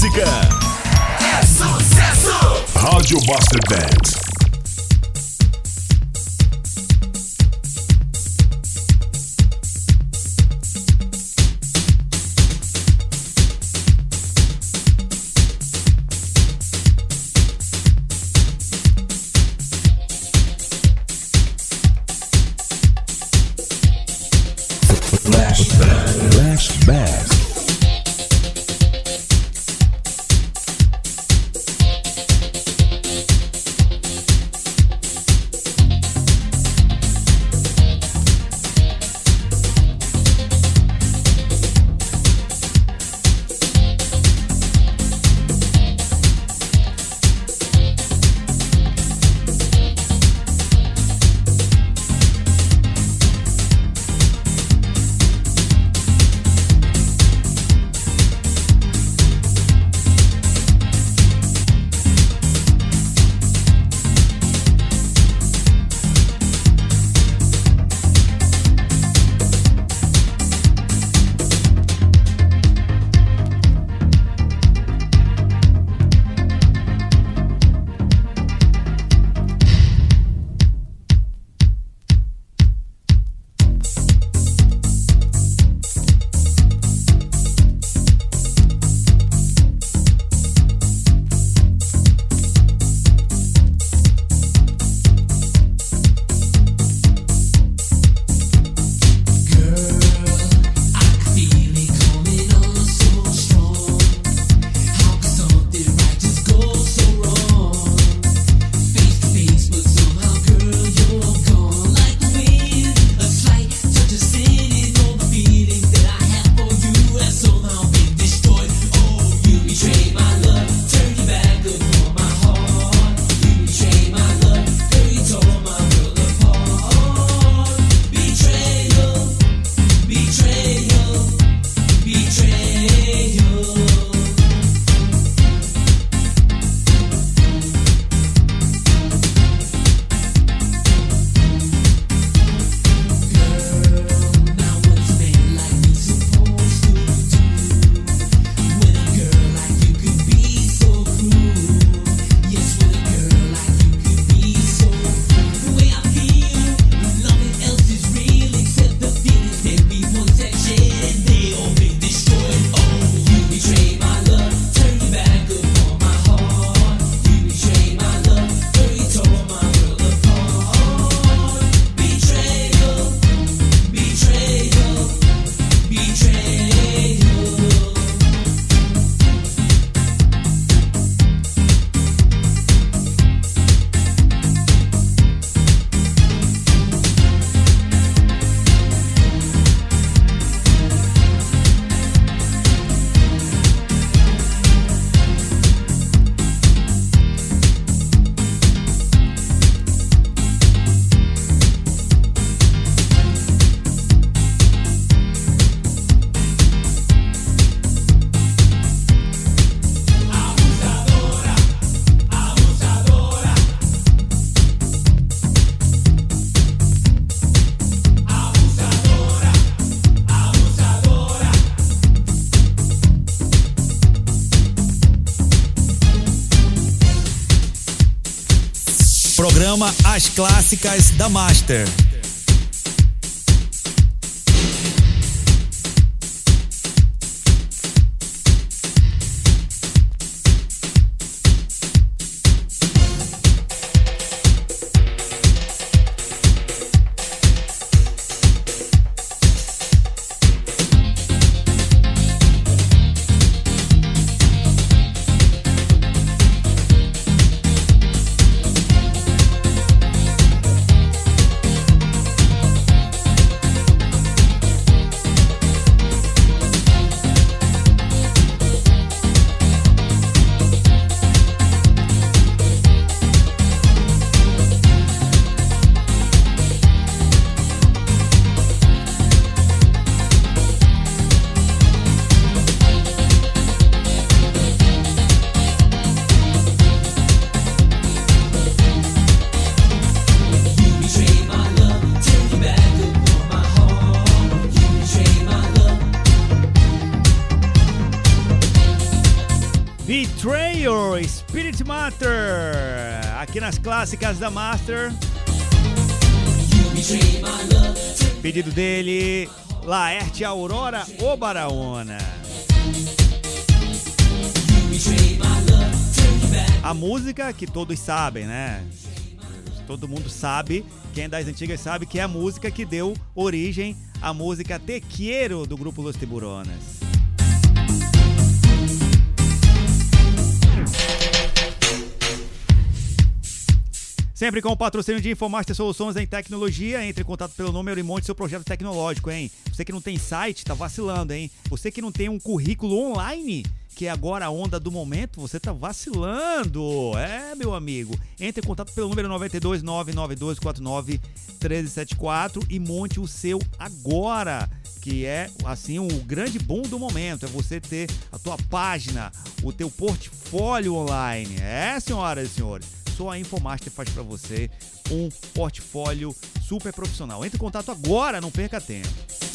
música é sucesso. Rádio Master Band. Flashback. Programa As Clássicas da Master. Betrayal, Spirit Matter, aqui nas clássicas da Master. Pedido dele, Laerte Aurora Obaraona. A música que todos sabem, né? Todo mundo sabe, quem é das antigas sabe que é a música que deu origem à música Te Quiero do grupo Los Tiburones. Sempre com o patrocínio de Infomaster Soluções em Tecnologia. Entre em contato pelo número e monte seu projeto tecnológico, hein? Você que não tem site, tá vacilando, hein? Você que não tem um currículo online, que é agora a onda do momento, você tá vacilando. É, meu amigo. Entre em contato pelo número nove dois nove nove dois quatro nove um três sete quatro e monte o seu agora. Que é, assim, o grande boom do momento. É você ter a tua página, o teu portfólio online. É, senhoras e senhores. Só a Infomaster faz para você um portfólio super profissional. Entre em contato agora, não perca tempo.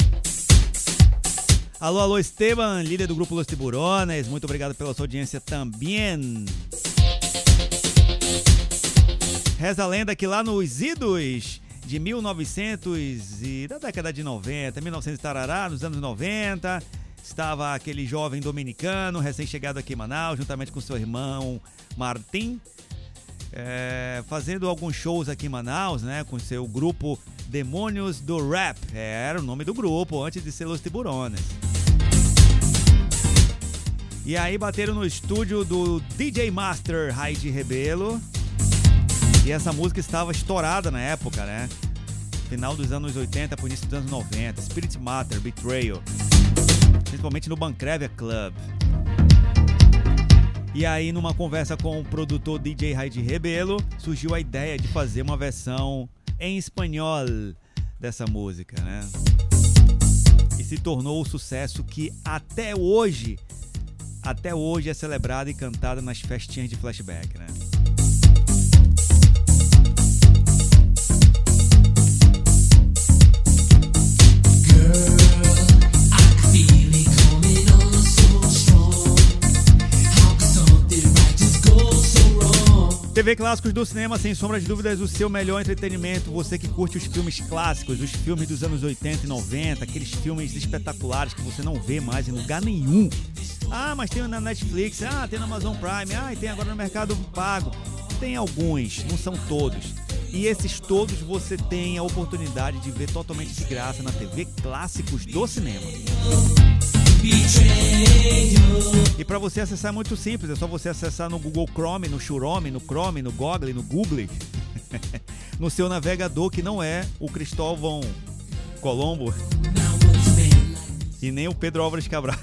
Alô, alô, Esteban, líder do grupo Los Tiburones. Muito obrigado pela sua audiência também. Reza a lenda que lá nos idos de mil e novecentos e da década de noventa, mil e novecentos tarará, nos anos noventa, estava aquele jovem dominicano recém-chegado aqui em Manaus, juntamente com seu irmão Martim, É, fazendo alguns shows aqui em Manaus, né, com seu grupo Demônios do Rap. É, era o nome do grupo antes de ser Los Tiburones. E aí bateram no estúdio do D J Master Raid Rebelo. E essa música estava estourada na época, né? Final dos anos oitenta pro início dos anos noventa. Spirit Matter, Betrayal. Principalmente no Bancrevia Club. E aí, numa conversa com o produtor D J Raid Rebelo, surgiu a ideia de fazer uma versão em espanhol dessa música, né? E se tornou o sucesso que até hoje, até hoje é celebrada e cantada nas festinhas de flashback, né? T V Clássicos do Cinema, sem sombra de dúvidas, o seu melhor entretenimento. Você que curte os filmes clássicos, os filmes dos anos oitenta e noventa, aqueles filmes espetaculares que você não vê mais em lugar nenhum. Ah, mas tem na Netflix, ah, tem na Amazon Prime, ah, e tem agora no Mercado Pago. Tem alguns, não são todos. E esses todos você tem a oportunidade de ver totalmente de graça na T V Clássicos do Cinema. E para você acessar é muito simples, é só você acessar no Google Chrome, no Chrome, no Chrome, no Google, no Google, no seu navegador que não é o Cristóvão Colombo e nem o Pedro Álvares Cabral.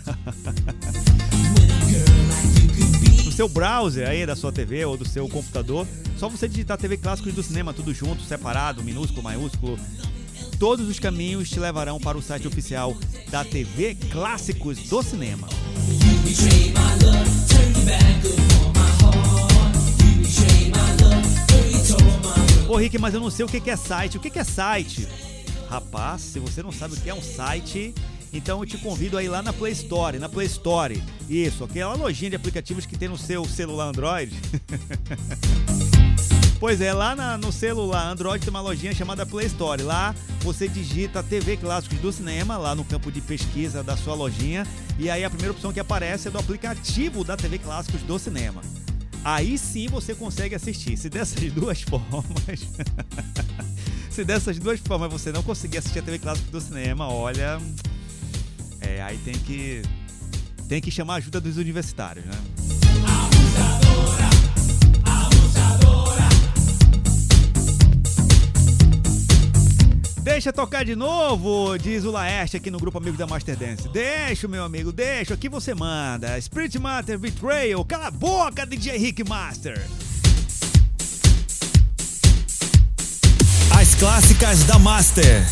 No seu browser aí da sua T V ou do seu computador, só você digitar T V Clássicos do Cinema, tudo junto, separado, minúsculo, maiúsculo. Todos os caminhos te levarão para o site oficial da T V Clássicos do Cinema. Ô Rick, mas eu não sei o que é site. O que é site? Rapaz, se você não sabe o que é um site, então eu te convido a ir lá na Play Store. Na Play Store, isso, aquela lojinha de aplicativos que tem no seu celular Android. Pois é, lá na, no celular Android tem uma lojinha chamada Play Store. Lá você digita T V Clássicos do Cinema, lá no campo de pesquisa da sua lojinha. E aí a primeira opção que aparece é do aplicativo da T V Clássicos do Cinema. Aí sim você consegue assistir. Se dessas duas formas... se dessas duas formas você não conseguir assistir a T V Clássicos do Cinema, olha... É, aí tem que... Tem que chamar a ajuda dos universitários, né? Abusadora! Abusadora! Deixa tocar de novo, diz o Laerte aqui no grupo Amigos da Master Dance. Deixa, meu amigo, deixa, aqui você manda. Spirit Matter, Betrayal, cala a boca, D J Rick Master. As clássicas da Master.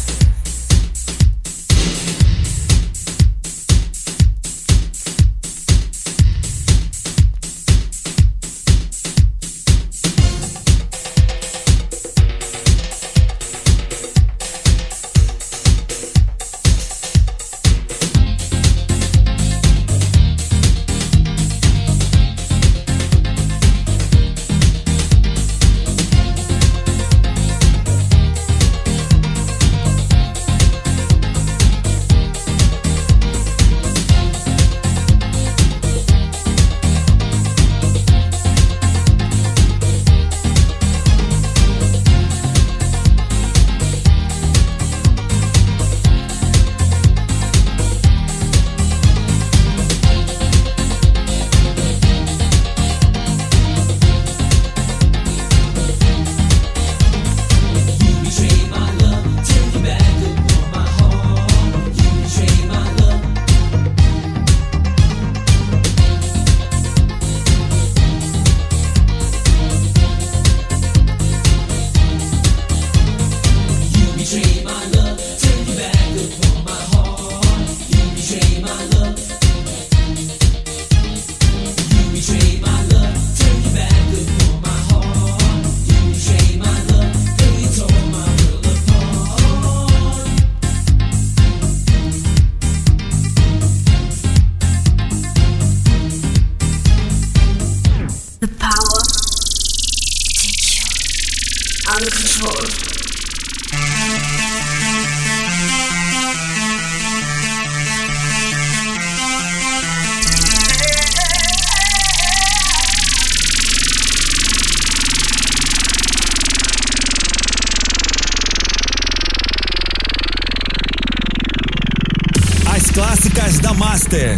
Clássicas da Master.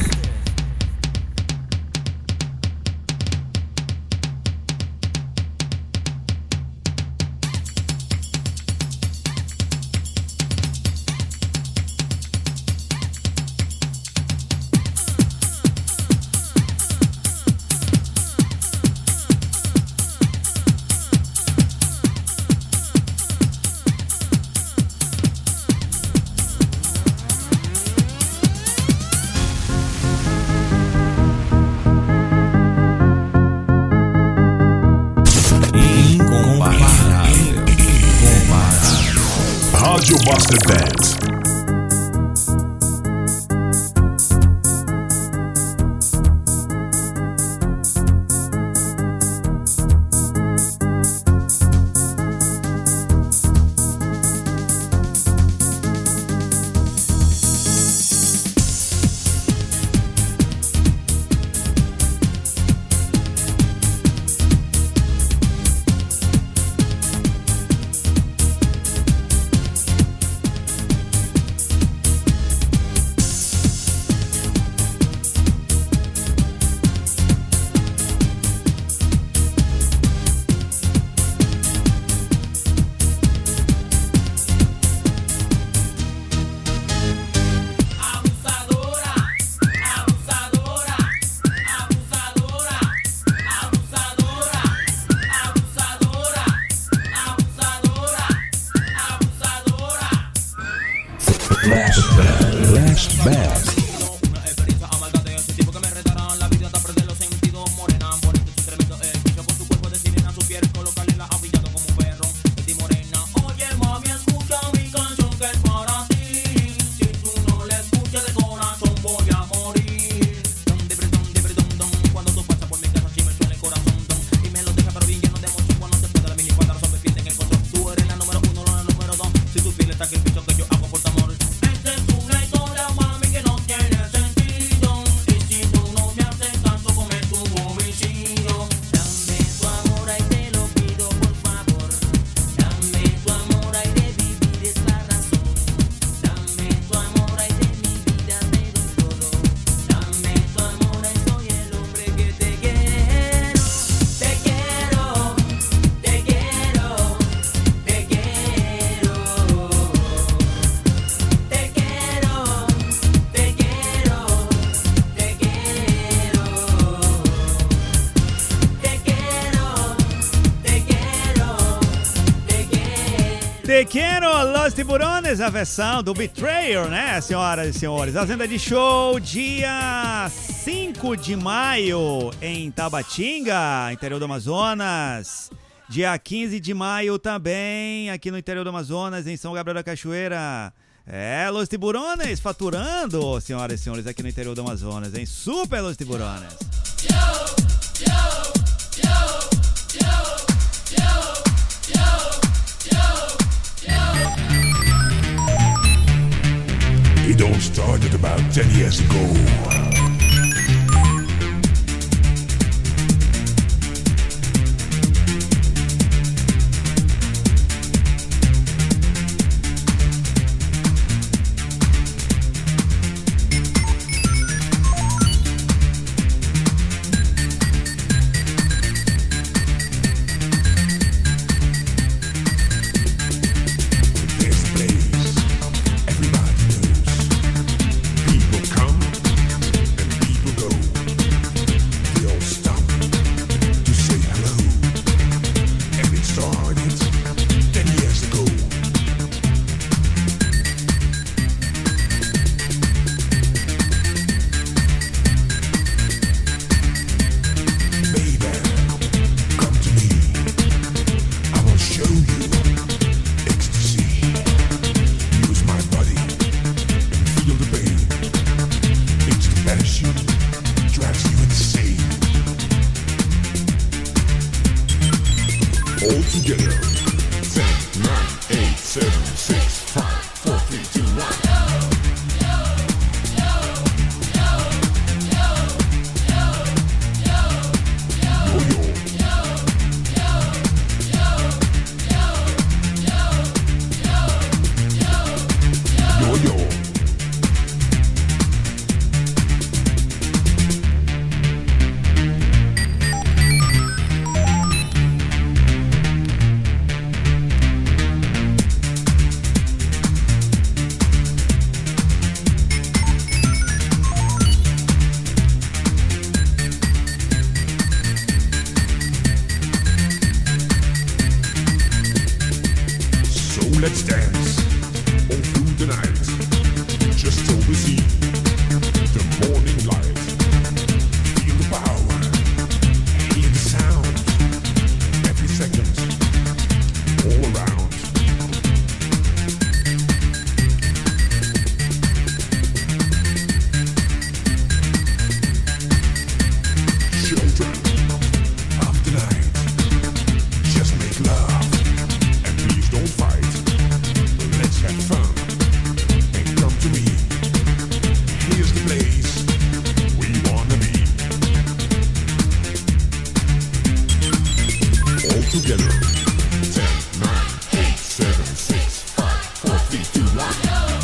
Rádio Master Dance. Flashback. Te Quero, Los Tiburones, a versão do Betrayer, né, senhoras e senhores? Agenda de show, dia cinco de maio em Tabatinga, interior do Amazonas. Dia quinze de maio também, aqui no interior do Amazonas, em São Gabriel da Cachoeira. É, Los Tiburones faturando, senhoras e senhores, aqui no interior do Amazonas, hein? Super Los Tiburones. Yo, yo, yo, yo, yo, yo, yo. It all started about ten years ago. This place, everybody knows. People come let's dance all through the night, just till we see the morning light. Feel the power, hear the sound, every second, all around. Children of the night, just make love and please don't fight. Let's have fun and come to me. Here's the place we wanna be. All together. Ten, nine, eight, seven, six, five, four, three, two, one.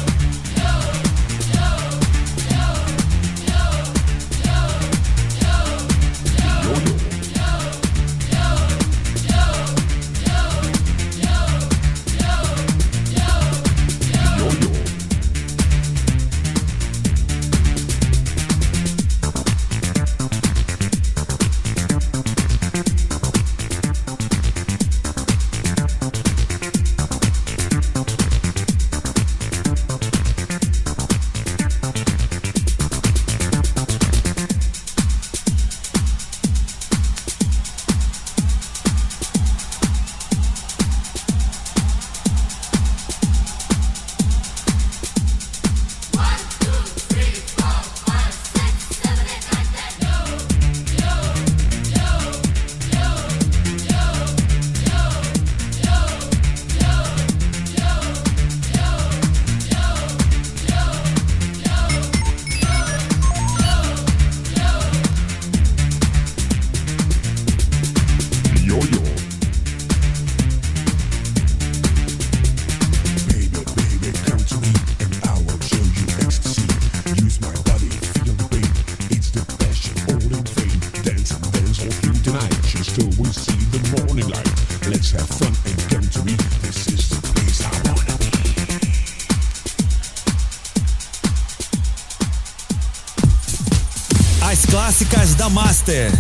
As clássicas da Master.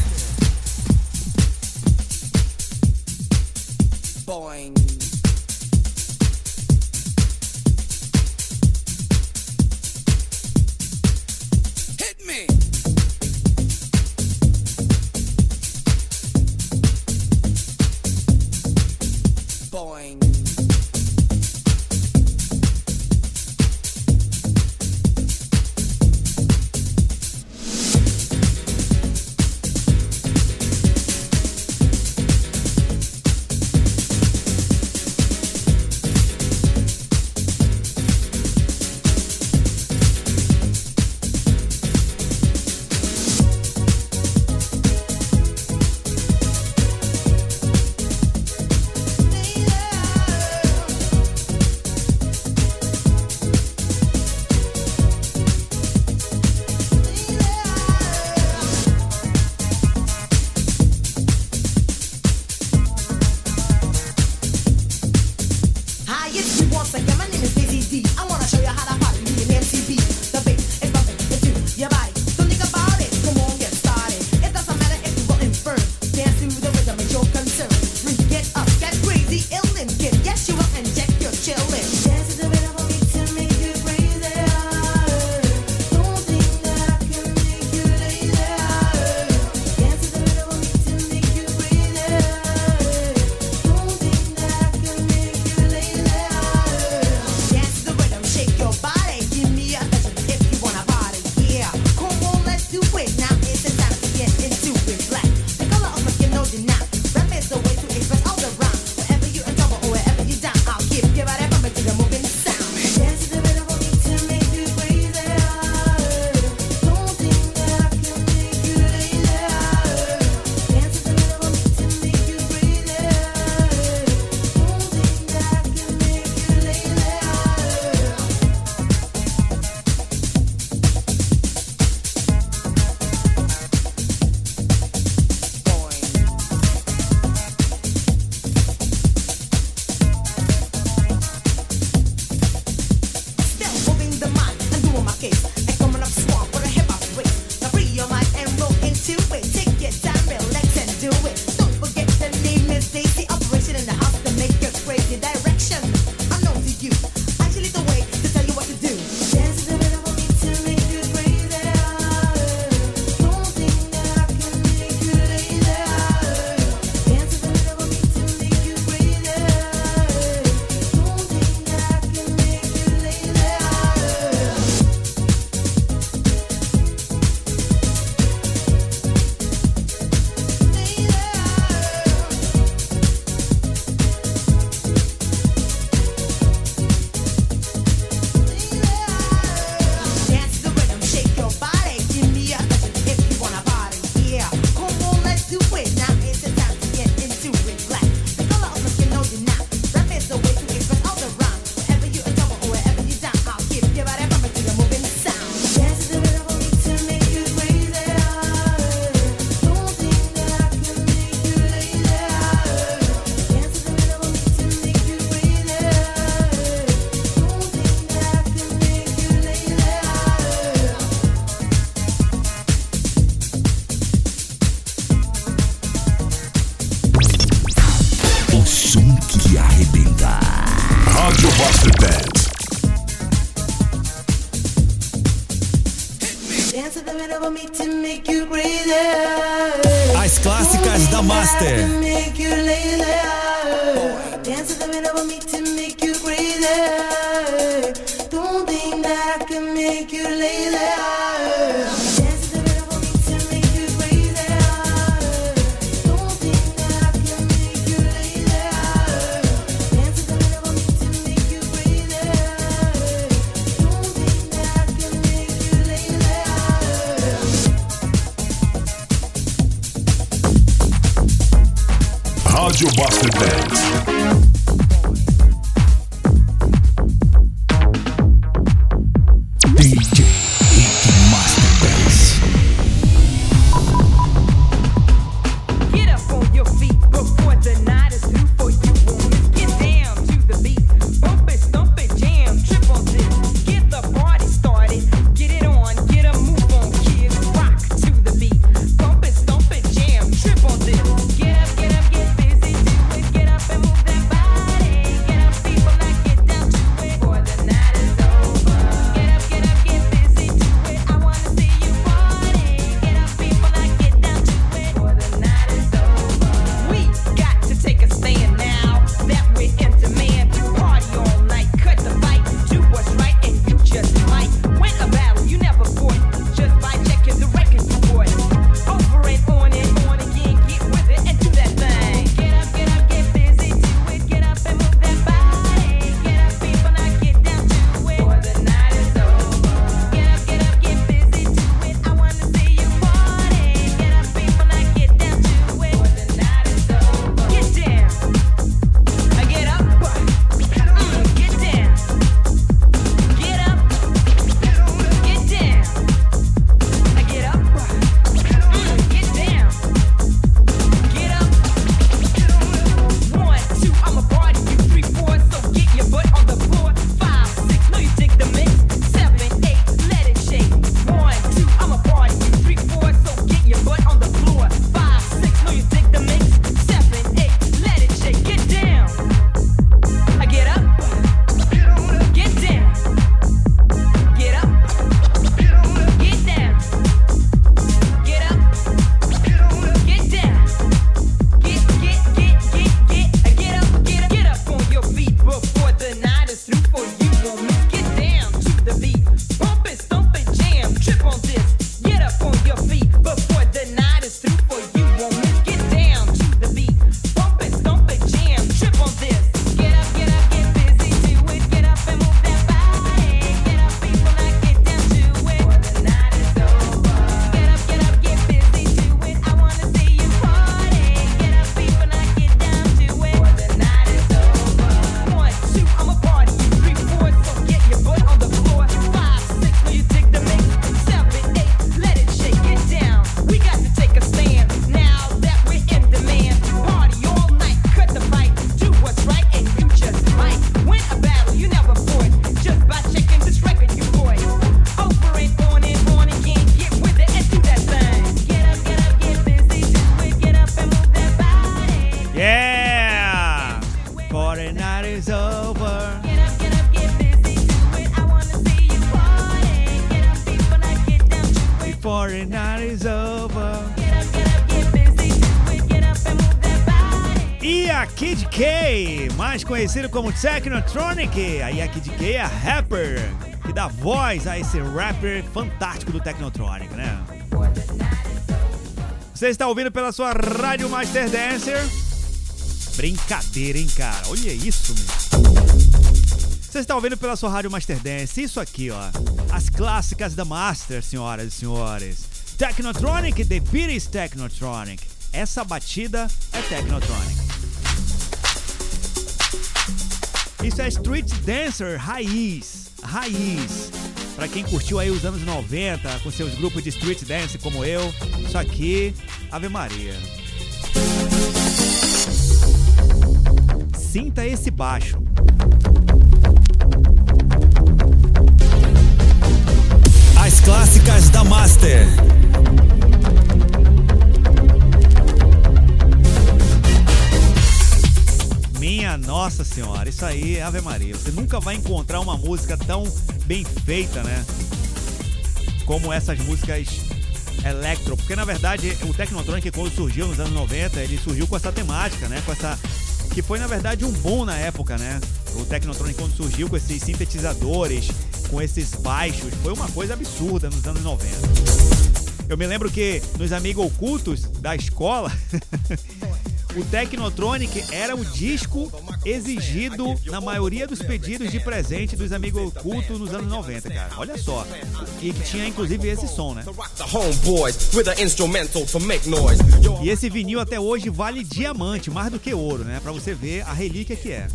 Boing. Hit me. Boing. Direction. I know As clássicas da Master. Rádio Master Dance. D J Rick Master Dance. Get up on your feet before the night is through for you. Won't get down to the beat. Bump it, stomp it, jam, trip on this. Get the party started. Get it on, get a move on, kids. Rock to the beat. Bump it, stomp it, jam, trip on this. Get up, get up, get busy, do it. Get up and move that body. Get up, people, like get down to it before the night is over. Get up, get up, get busy, do it. I wanna see you party. Get up, people, like get down to it before the night is over. We got to take a stand now that we're in demand. Party all night, cut the fight, do what's right, and you just might win a battle you never fought just by checking the record you bought. Over and on and on again, get with it and do that thing. Get up, get up, get busy, do it. Get up and move that body. Get up, people, now get down to it before the night is over. Get up, get up, get busy, do it. I wanna see you party. Get up, people, now get down to it before the night is over. Get down, I get up, mm, get down, get up, get down, I get up, mm, get down, get up. One, two, I'm a party, you three, four, so get your butt on the floor. Five, six, know you dig the mix. Seven, eight, let it shake. One, two, I'm a party, you three, four, so get your butt on the floor. Five, six, know you dig the mix. Seven, eight, let it shake. Get down, I get up, get down, get up, get down, get up, get down, get, get, get, get, get, get up, get up, get up on your feet before the night is through for you. Won't miss. Get down to the beat, bump it, stomp it, jam, trip on this. Get up on your feet before the night is through for you. Won't miss. Get down to the beat, bump it, stomp it, jam, trip on this. Get up, get up, get busy, do it. Get up and move that body. Get up, people, now get down to it before the night is over. Get up, get up, get busy, do it. I wanna see you party. Get up, people, now get down to it before the night is over. One, two, I'm a party. Three, four, so get your butt on the floor. Five, six, know you dig the mix. Seven, eight, let it shake. Get down. We got to take a stand now that we're in demand. Party all night, cut the fight, do what's right, and you just might win a battle you never fought just by checking this record you bought. Over and on and on again, get with it and do that thing. Get up, get up, get busy, do it. Get up and move that body. Yeah! For the night is over. Get up, get up, get busy, do it. I wanna see you party. Get up, people, now get down to it. Before the night is over. Get up, get up, get busy, do it. Get up and move that body. E a Kid K, mais conhecido como Technotronic. Aí a Kid K é a rapper que dá voz a esse rapper fantástico do Technotronic, né? Você está ouvindo pela sua Rádio Master Dancer. Brincadeira, hein, cara? Olha isso, meu. Você está ouvindo pela sua Rádio Master Dance. Isso aqui, ó. As clássicas da Master, senhoras e senhores. Technotronic, The Beat is Technotronic. Essa batida é Technotronic. Isso é Street Dancer raiz. Raiz. Pra quem curtiu aí os anos noventa, com seus grupos de Street Dance como eu, isso aqui, Ave Maria. Sinta esse baixo. As clássicas da Master. Minha Nossa Senhora, isso aí é Ave Maria. Você nunca vai encontrar uma música tão bem feita, né? Como essas músicas Electro, porque na verdade o Technotronic, quando surgiu nos anos noventa, ele surgiu com essa temática, né? Com essa... que foi na verdade um boom na época, né? O Technotronic, quando surgiu com esses sintetizadores, com esses baixos, foi uma coisa absurda nos anos noventa. Eu me lembro que nos Amigos Ocultos da escola, o Technotronic era o disco exigido na maioria dos pedidos de presente dos Amigos Ocultos nos anos noventa, cara. Olha só. E que tinha inclusive esse som, né? E esse vinil até hoje vale diamante, mais do que ouro, né? Pra você ver a relíquia que é.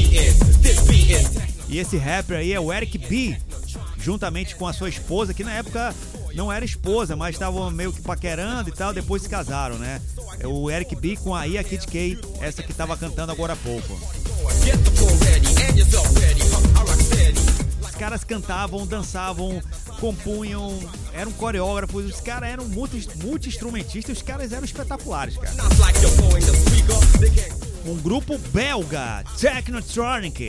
E esse rapper aí é o Eric B, juntamente com a sua esposa, que na época não era esposa, mas estavam meio que paquerando e tal, depois se casaram, né? O Eric B com a Ia Kid K, essa que tava cantando agora há pouco. Os caras cantavam, dançavam, compunham, eram coreógrafos, os caras eram multi, multi-instrumentistas, os caras eram espetaculares, cara. Um grupo belga, Technotronic.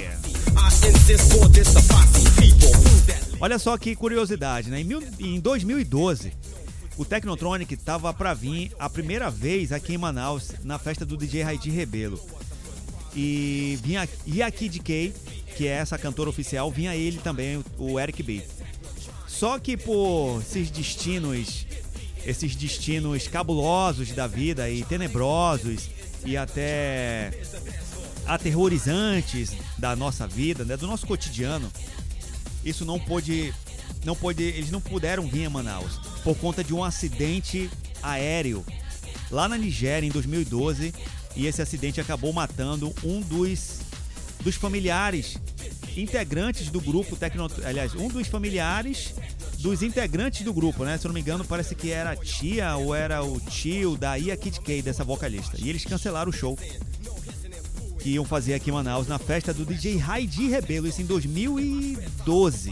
Olha só que curiosidade, né? Em, mil, em dois mil e doze, o Technotronic estava para vir a primeira vez aqui em Manaus, na festa do D J Raidi Rebelo. E vinha Ia Kid K, que é essa cantora oficial, vinha ele também, o Eric B. Só que por esses destinos, esses destinos cabulosos da vida e tenebrosos e até aterrorizantes da nossa vida, né, do nosso cotidiano, isso não pôde, não pôde, eles não puderam vir a Manaus por conta de um acidente aéreo lá na Nigéria em dois mil e doze, e esse acidente acabou matando um dos, dos familiares integrantes do grupo Tecno, aliás, um dos familiares dos integrantes do grupo, né? Se eu não me engano, parece que era a tia ou era o tio da Ia Kid K, dessa vocalista. E eles cancelaram o show que iam fazer aqui em Manaus na festa do D J Raidi Rebelo, isso em dois mil e doze.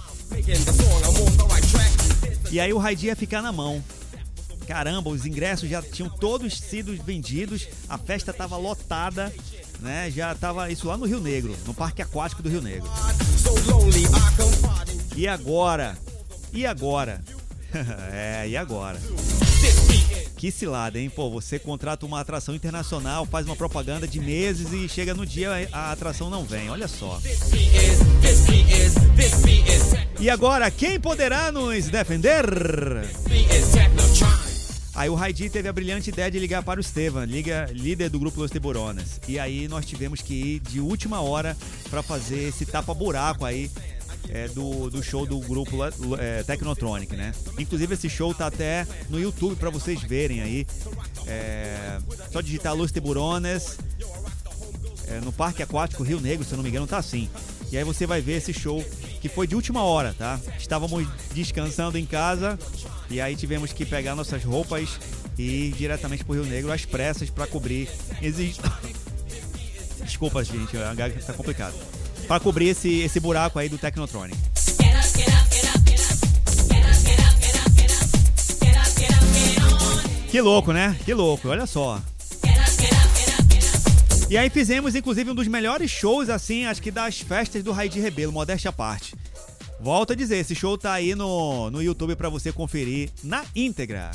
E aí o Raidi ia ficar na mão. Caramba, os ingressos já tinham todos sido vendidos, a festa tava lotada, né? Já tava isso lá no Rio Negro, no Parque Aquático do Rio Negro. E agora? E agora? É, e agora? Que cilada, hein? Pô, você contrata uma atração internacional, faz uma propaganda de meses e chega no dia a atração não vem. Olha só. E agora, quem poderá nos defender? Aí o Raidi teve a brilhante ideia de ligar para o Estevan, liga, líder do grupo Los Tiburones. E aí nós tivemos que ir de última hora para fazer esse tapa-buraco aí é, do, do show do grupo é, Technotronic, né? Inclusive esse show tá até no YouTube para vocês verem aí. É, só digitar Los Tiburones é, no Parque Aquático Rio Negro, se eu não me engano, tá assim. E aí você vai ver esse show que foi de última hora, tá? Estávamos descansando em casa e aí tivemos que pegar nossas roupas e ir diretamente pro Rio Negro às pressas para cobrir. Existe... Desculpa, gente, a garganta tá complicado. Para cobrir esse, esse buraco aí do Technotronic. Que louco, né? Que louco, olha só. E aí fizemos, inclusive, um dos melhores shows, assim, acho que das festas do Raidi Rebelo, modéstia à parte. Volto a dizer, esse show tá aí no, no YouTube pra você conferir na íntegra.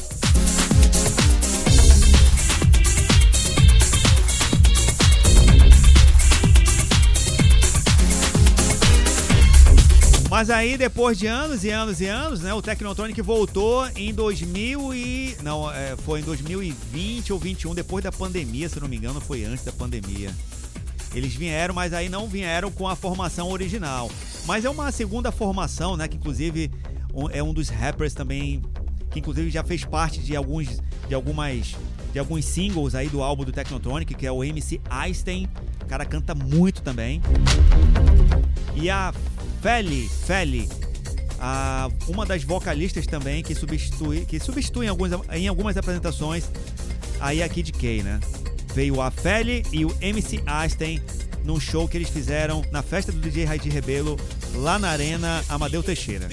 Mas aí, depois de anos e anos e anos, né, o Technotronic voltou em dois mil e... Não, é, foi em dois mil e vinte ou vinte e um, depois da pandemia, se não me engano, foi antes da pandemia. Eles vieram, mas aí não vieram com a formação original. Mas é uma segunda formação, né, que inclusive um, é um dos rappers também, que inclusive já fez parte de alguns, de algumas, de alguns singles aí do álbum do Technotronic, que é o M C Einstein. O cara canta muito também. E a Feli, Feli, a, uma das vocalistas também que substitui, que substitui em, alguns, em algumas apresentações aí a Kid K, né? Veio a Feli e o M C Einstein num show que eles fizeram na festa do D J Raidi Rebelo lá na Arena Amadeu Teixeira.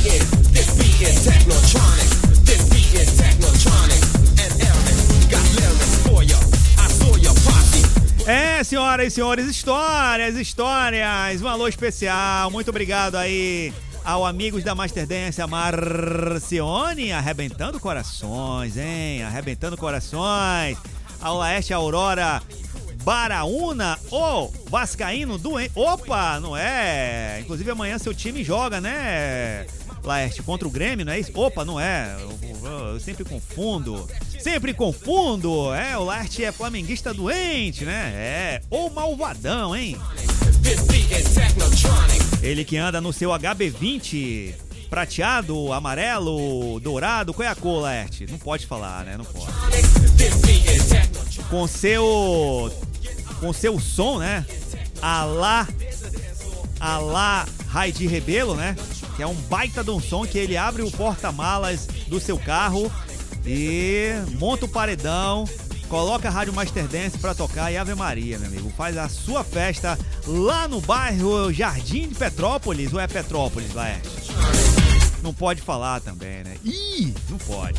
É, senhoras e senhores, histórias, histórias, um alô especial, muito obrigado aí ao Amigos da Master Dance, a Marcione, arrebentando corações, hein? Arrebentando corações. Ao Laeste Aurora Baraúna, ô vascaíno doente. Opa, não é? Inclusive amanhã seu time joga, né, Laeste, contra o Grêmio, não é isso? Opa, não é. Eu, eu, eu sempre confundo. Sempre confundo. É, o Laerte é flamenguista doente, né? É, ô malvadão, hein? Ele que anda no seu H B vinte, prateado, amarelo, dourado. Qual é a cor, Laerte? Não pode falar, né? Não pode. Com seu... Com seu som, né? Alá... Alá Raidi Rebelo, né? Que é um baita de um som que ele abre o porta-malas do seu carro e monta o paredão, coloca a Rádio Master Dance pra tocar e Ave Maria, meu amigo. Faz a sua festa lá no bairro Jardim de Petrópolis, ou é Petrópolis, Laerte? Não pode falar também, né? Ih, não pode.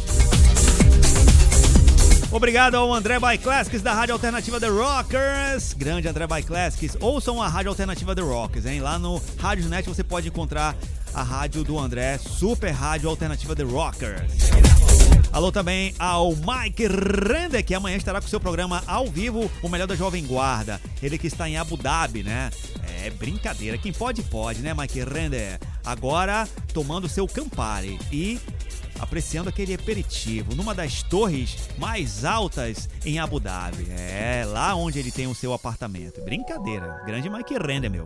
Obrigado ao André by Classics da Rádio Alternativa The Rockers. Grande André by Classics. Ouçam a Rádio Alternativa The Rockers, hein? Lá no Rádio Net você pode encontrar a rádio do André, Super Rádio Alternativa The Rockers. Alô também ao Mike Render, que amanhã estará com o seu programa ao vivo, o melhor da Jovem Guarda. Ele que está em Abu Dhabi, né? É brincadeira. Quem pode, pode, né, Mike Render? Agora tomando seu Campari e apreciando aquele aperitivo numa das torres mais altas em Abu Dhabi. É, lá onde ele tem o seu apartamento. Brincadeira. Grande Mike Render, meu.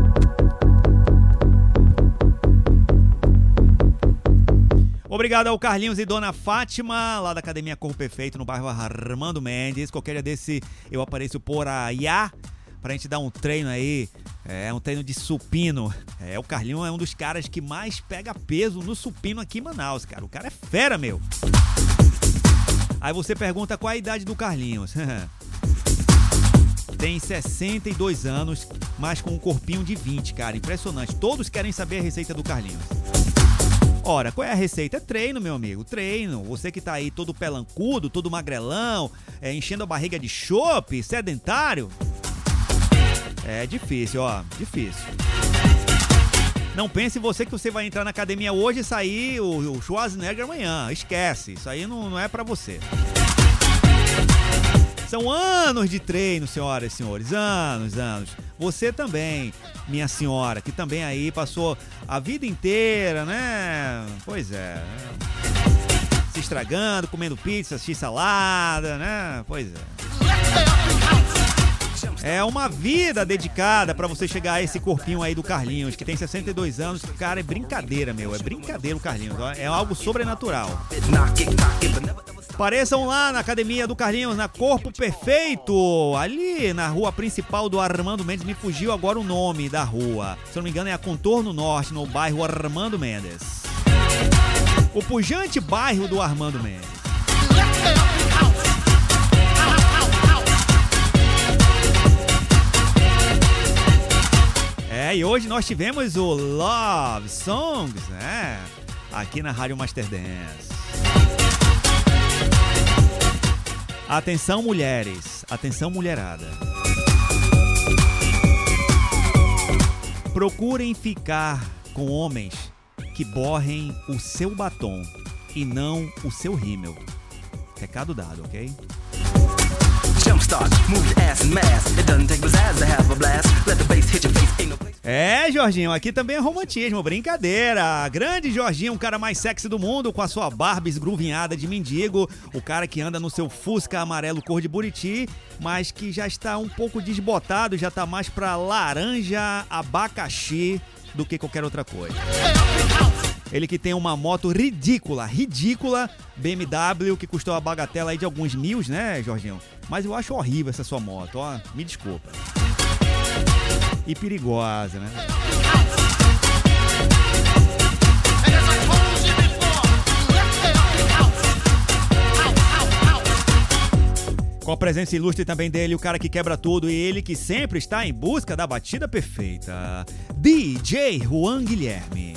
Obrigado ao Carlinhos e Dona Fátima, lá da Academia Corpo Perfeito, no bairro Armando Mendes. Qualquer dia desse eu apareço por aí pra gente dar um treino aí, é um treino de supino. É, o Carlinhos é um dos caras que mais pega peso no supino aqui em Manaus, cara. O cara é fera, meu. Aí você pergunta qual é a idade do Carlinhos. Tem sessenta e dois anos, mas com um corpinho de vinte, cara. Impressionante. Todos querem saber a receita do Carlinhos. Ora, qual é a receita? É treino, meu amigo, treino. Você que tá aí todo pelancudo, todo magrelão, é, enchendo a barriga de chope, sedentário. É difícil, ó, difícil. Não pense você que você vai entrar na academia hoje e sair o, o Schwarzenegger amanhã. Esquece, isso aí não, não é pra você. São anos de treino, senhoras e senhores, anos, anos. Você também, minha senhora, que também aí passou a vida inteira, né? Pois é. Se estragando, comendo pizza, x-salada, né? Pois é. É uma vida dedicada pra você chegar a esse corpinho aí do Carlinhos, que tem sessenta e dois anos. Cara, é brincadeira, meu. É brincadeira o Carlinhos. É algo sobrenatural. Apareçam lá na academia do Carlinhos, na Corpo Perfeito, ali na rua principal do Armando Mendes. Me fugiu agora o nome da rua. Se não me engano é a Contorno Norte, no bairro Armando Mendes. O pujante bairro do Armando Mendes. É, e hoje nós tivemos o Love Songs, né? Aqui na Rádio Master Dance. Atenção, mulheres. Atenção, mulherada. Procurem ficar com homens que borrem o seu batom e não o seu rímel. Recado dado, ok? É, Jorginho, aqui também é romantismo, brincadeira. Grande Jorginho, um cara mais sexy do mundo, com a sua barba esgruvinhada de mendigo, o cara que anda no seu Fusca amarelo cor de Buriti, mas que já está um pouco desbotado, já tá mais pra laranja, abacaxi do que qualquer outra coisa. Ele que tem uma moto ridícula, ridícula, B M W, que custou a bagatela aí de alguns mil, né, Jorginho? Mas eu acho horrível essa sua moto, ó, me desculpa. E perigosa, né? Com a presença ilustre também dele, o cara que quebra tudo e ele que sempre está em busca da batida perfeita, D J Juan Guilherme.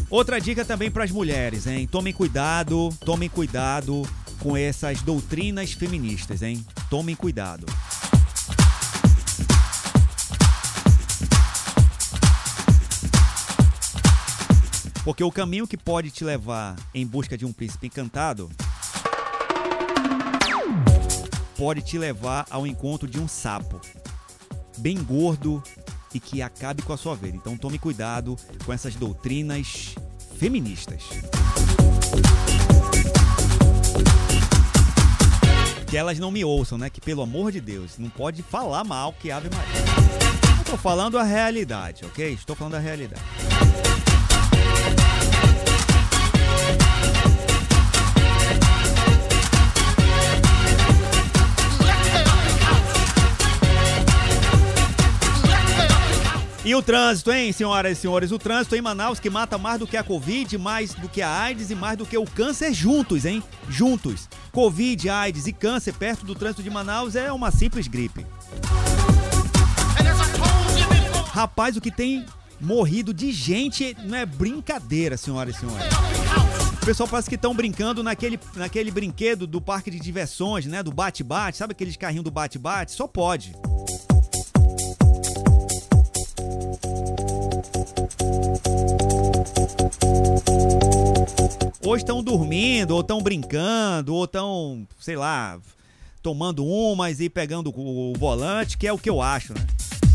Outra dica também para as mulheres, hein? Tomem cuidado, tomem cuidado com essas doutrinas feministas, hein? Tomem cuidado. Porque o caminho que pode te levar em busca de um príncipe encantado pode te levar ao encontro de um sapo bem gordo e que acabe com a sua vida. Então tome cuidado com essas doutrinas feministas. Que elas não me ouçam, né? Que pelo amor de Deus, não pode falar mal que Ave Maria. Estou falando a realidade, ok? Estou falando a realidade. E o trânsito, hein, senhoras e senhores? O trânsito em Manaus que mata mais do que a Covid, mais do que a AIDS e mais do que o câncer juntos, hein? Juntos. Covid, AIDS e câncer perto do trânsito de Manaus é uma simples gripe. Rapaz, o que tem morrido de gente não é brincadeira, senhoras e senhores. O pessoal parece que estão brincando naquele, naquele brinquedo do parque de diversões, né? Do bate-bate. Sabe aqueles carrinhos do bate-bate? Só pode. Ou estão dormindo, ou estão brincando, ou estão, sei lá, tomando umas e pegando o volante, que é o que eu acho, né?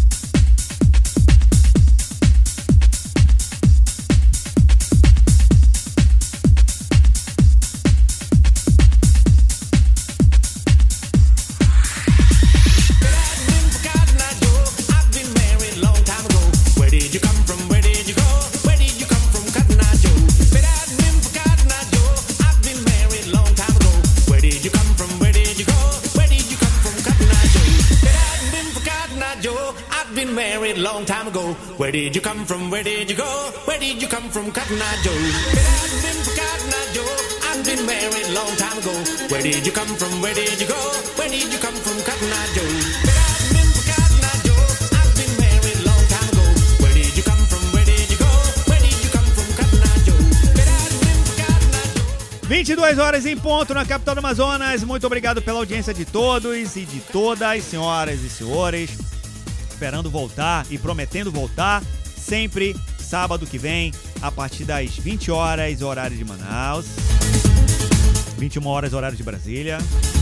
Long time ago, where did you come from? Where did you go? Where did you come from, Cotton Eye Joe? But I've been for Cotton Eye Joe. I've been married long time ago. Where did you come from? Where did you go? Where did you come from, Cotton Eye Joe? But I've been for Cotton Eye Joe. I've been married long time ago. Where did you come from? Where did you go? Where did you come from, Cotton Eye Joe? But I've been for Cotton Eye Joe. vinte e duas horas em ponto na capital do Amazonas. Muito obrigado pela audiência de todos e de todas, senhoras e senhores. Esperando voltar e prometendo voltar sempre sábado que vem, a partir das vinte horas, horário de Manaus, vinte e uma horas, horário de Brasília,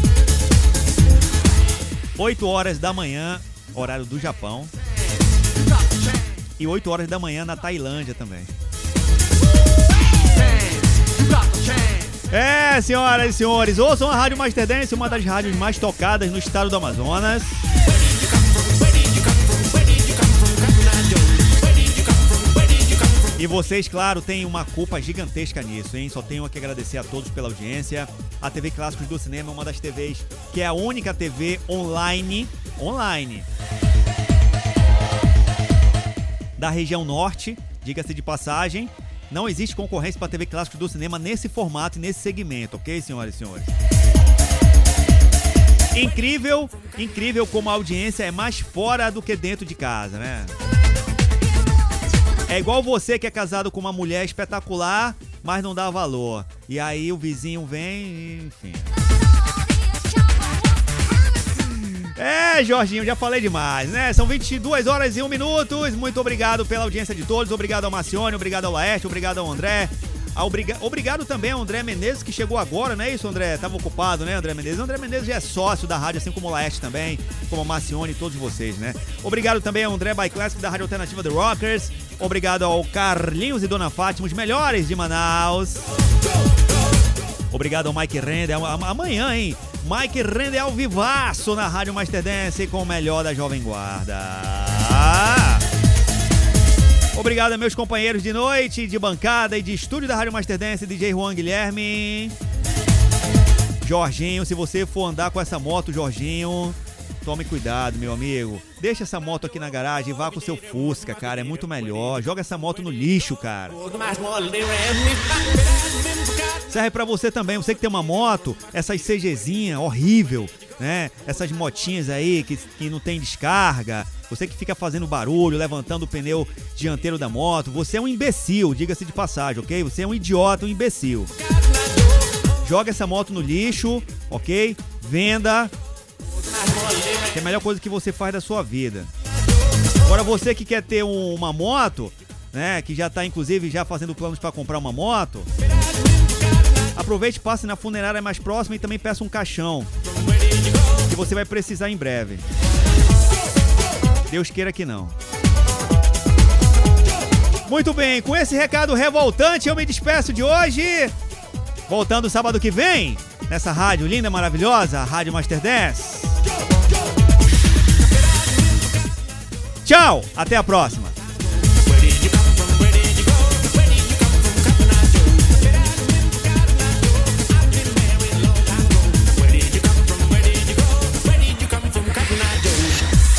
oito horas da manhã, horário do Japão, e oito horas da manhã na Tailândia também. É, senhoras e senhores, ouçam a Rádio Master Dance, uma das rádios mais tocadas no estado do Amazonas. E vocês, claro, têm uma culpa gigantesca nisso, hein? Só tenho que agradecer a todos pela audiência. A T V Clássicos do Cinema é uma das T Vs que é a única T V online, online, da região norte, diga-se de passagem. Não existe concorrência para a T V Clássicos do Cinema nesse formato e nesse segmento, ok, senhoras e senhores? Incrível, incrível como a audiência é mais fora do que dentro de casa, né? É igual você que é casado com uma mulher espetacular, mas não dá valor. E aí o vizinho vem e, enfim. É, Jorginho, já falei demais, né? São vinte e duas horas e um minuto. Muito obrigado pela audiência de todos. Obrigado ao Marcione, obrigado ao Laerte, obrigado ao André. Obriga- Obrigado também ao André Menezes, que chegou agora, não é isso, André? Tava ocupado, né, André Menezes? O André Menezes já é sócio da rádio, assim como o Laerte também, como o Marcione e todos vocês, né? Obrigado também ao André Byclassic, da Rádio Alternativa The Rockers. Obrigado ao Carlinhos e Dona Fátima, os melhores de Manaus. Obrigado ao Mike Render. Amanhã, hein? Mike Render ao vivaço na Rádio Master Dance com o melhor da Jovem Guarda. Ah! Obrigado a meus companheiros de noite, de bancada e de estúdio da Rádio Master Dance, D J Juan Guilherme. Jorginho, se você for andar com essa moto, Jorginho, tome cuidado, meu amigo. Deixa essa moto aqui na garagem e vá com o seu Fusca, cara, é muito melhor. Joga essa moto no lixo, cara. Serve pra você também, você que tem uma moto, essas CGzinha horrível, né? Essas motinhas aí que, que não tem descarga, você que fica fazendo barulho, levantando o pneu dianteiro da moto, você é um imbecil, diga-se de passagem, ok? Você é um idiota, um imbecil. Joga essa moto no lixo, ok? Venda. Que é a melhor coisa que você faz da sua vida. Agora você que quer ter um, uma moto, né? Que já tá inclusive já fazendo planos para comprar uma moto. Aproveite, passe na funerária mais próxima e também peça um caixão. Que você vai precisar em breve. Deus queira que não. Muito bem, com esse recado revoltante eu me despeço de hoje. Voltando sábado que vem, nessa rádio linda, maravilhosa, a Rádio Master dez. Tchau, até a próxima.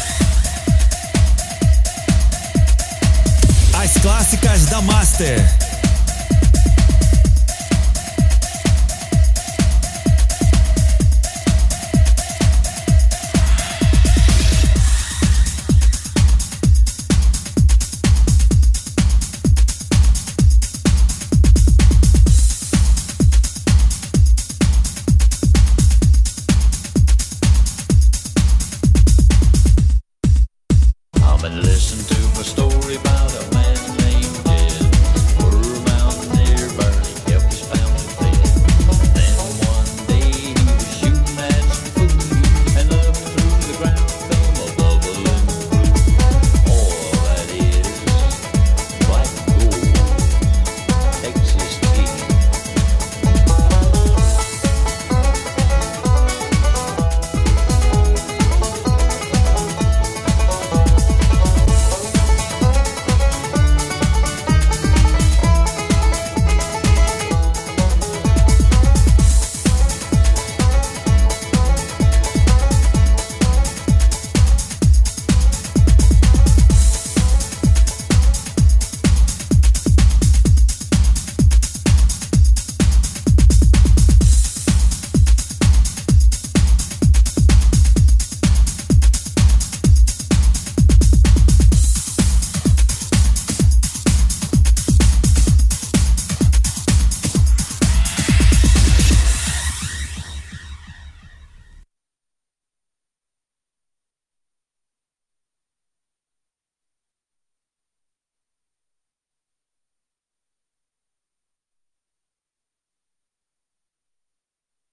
As clássicas da Master.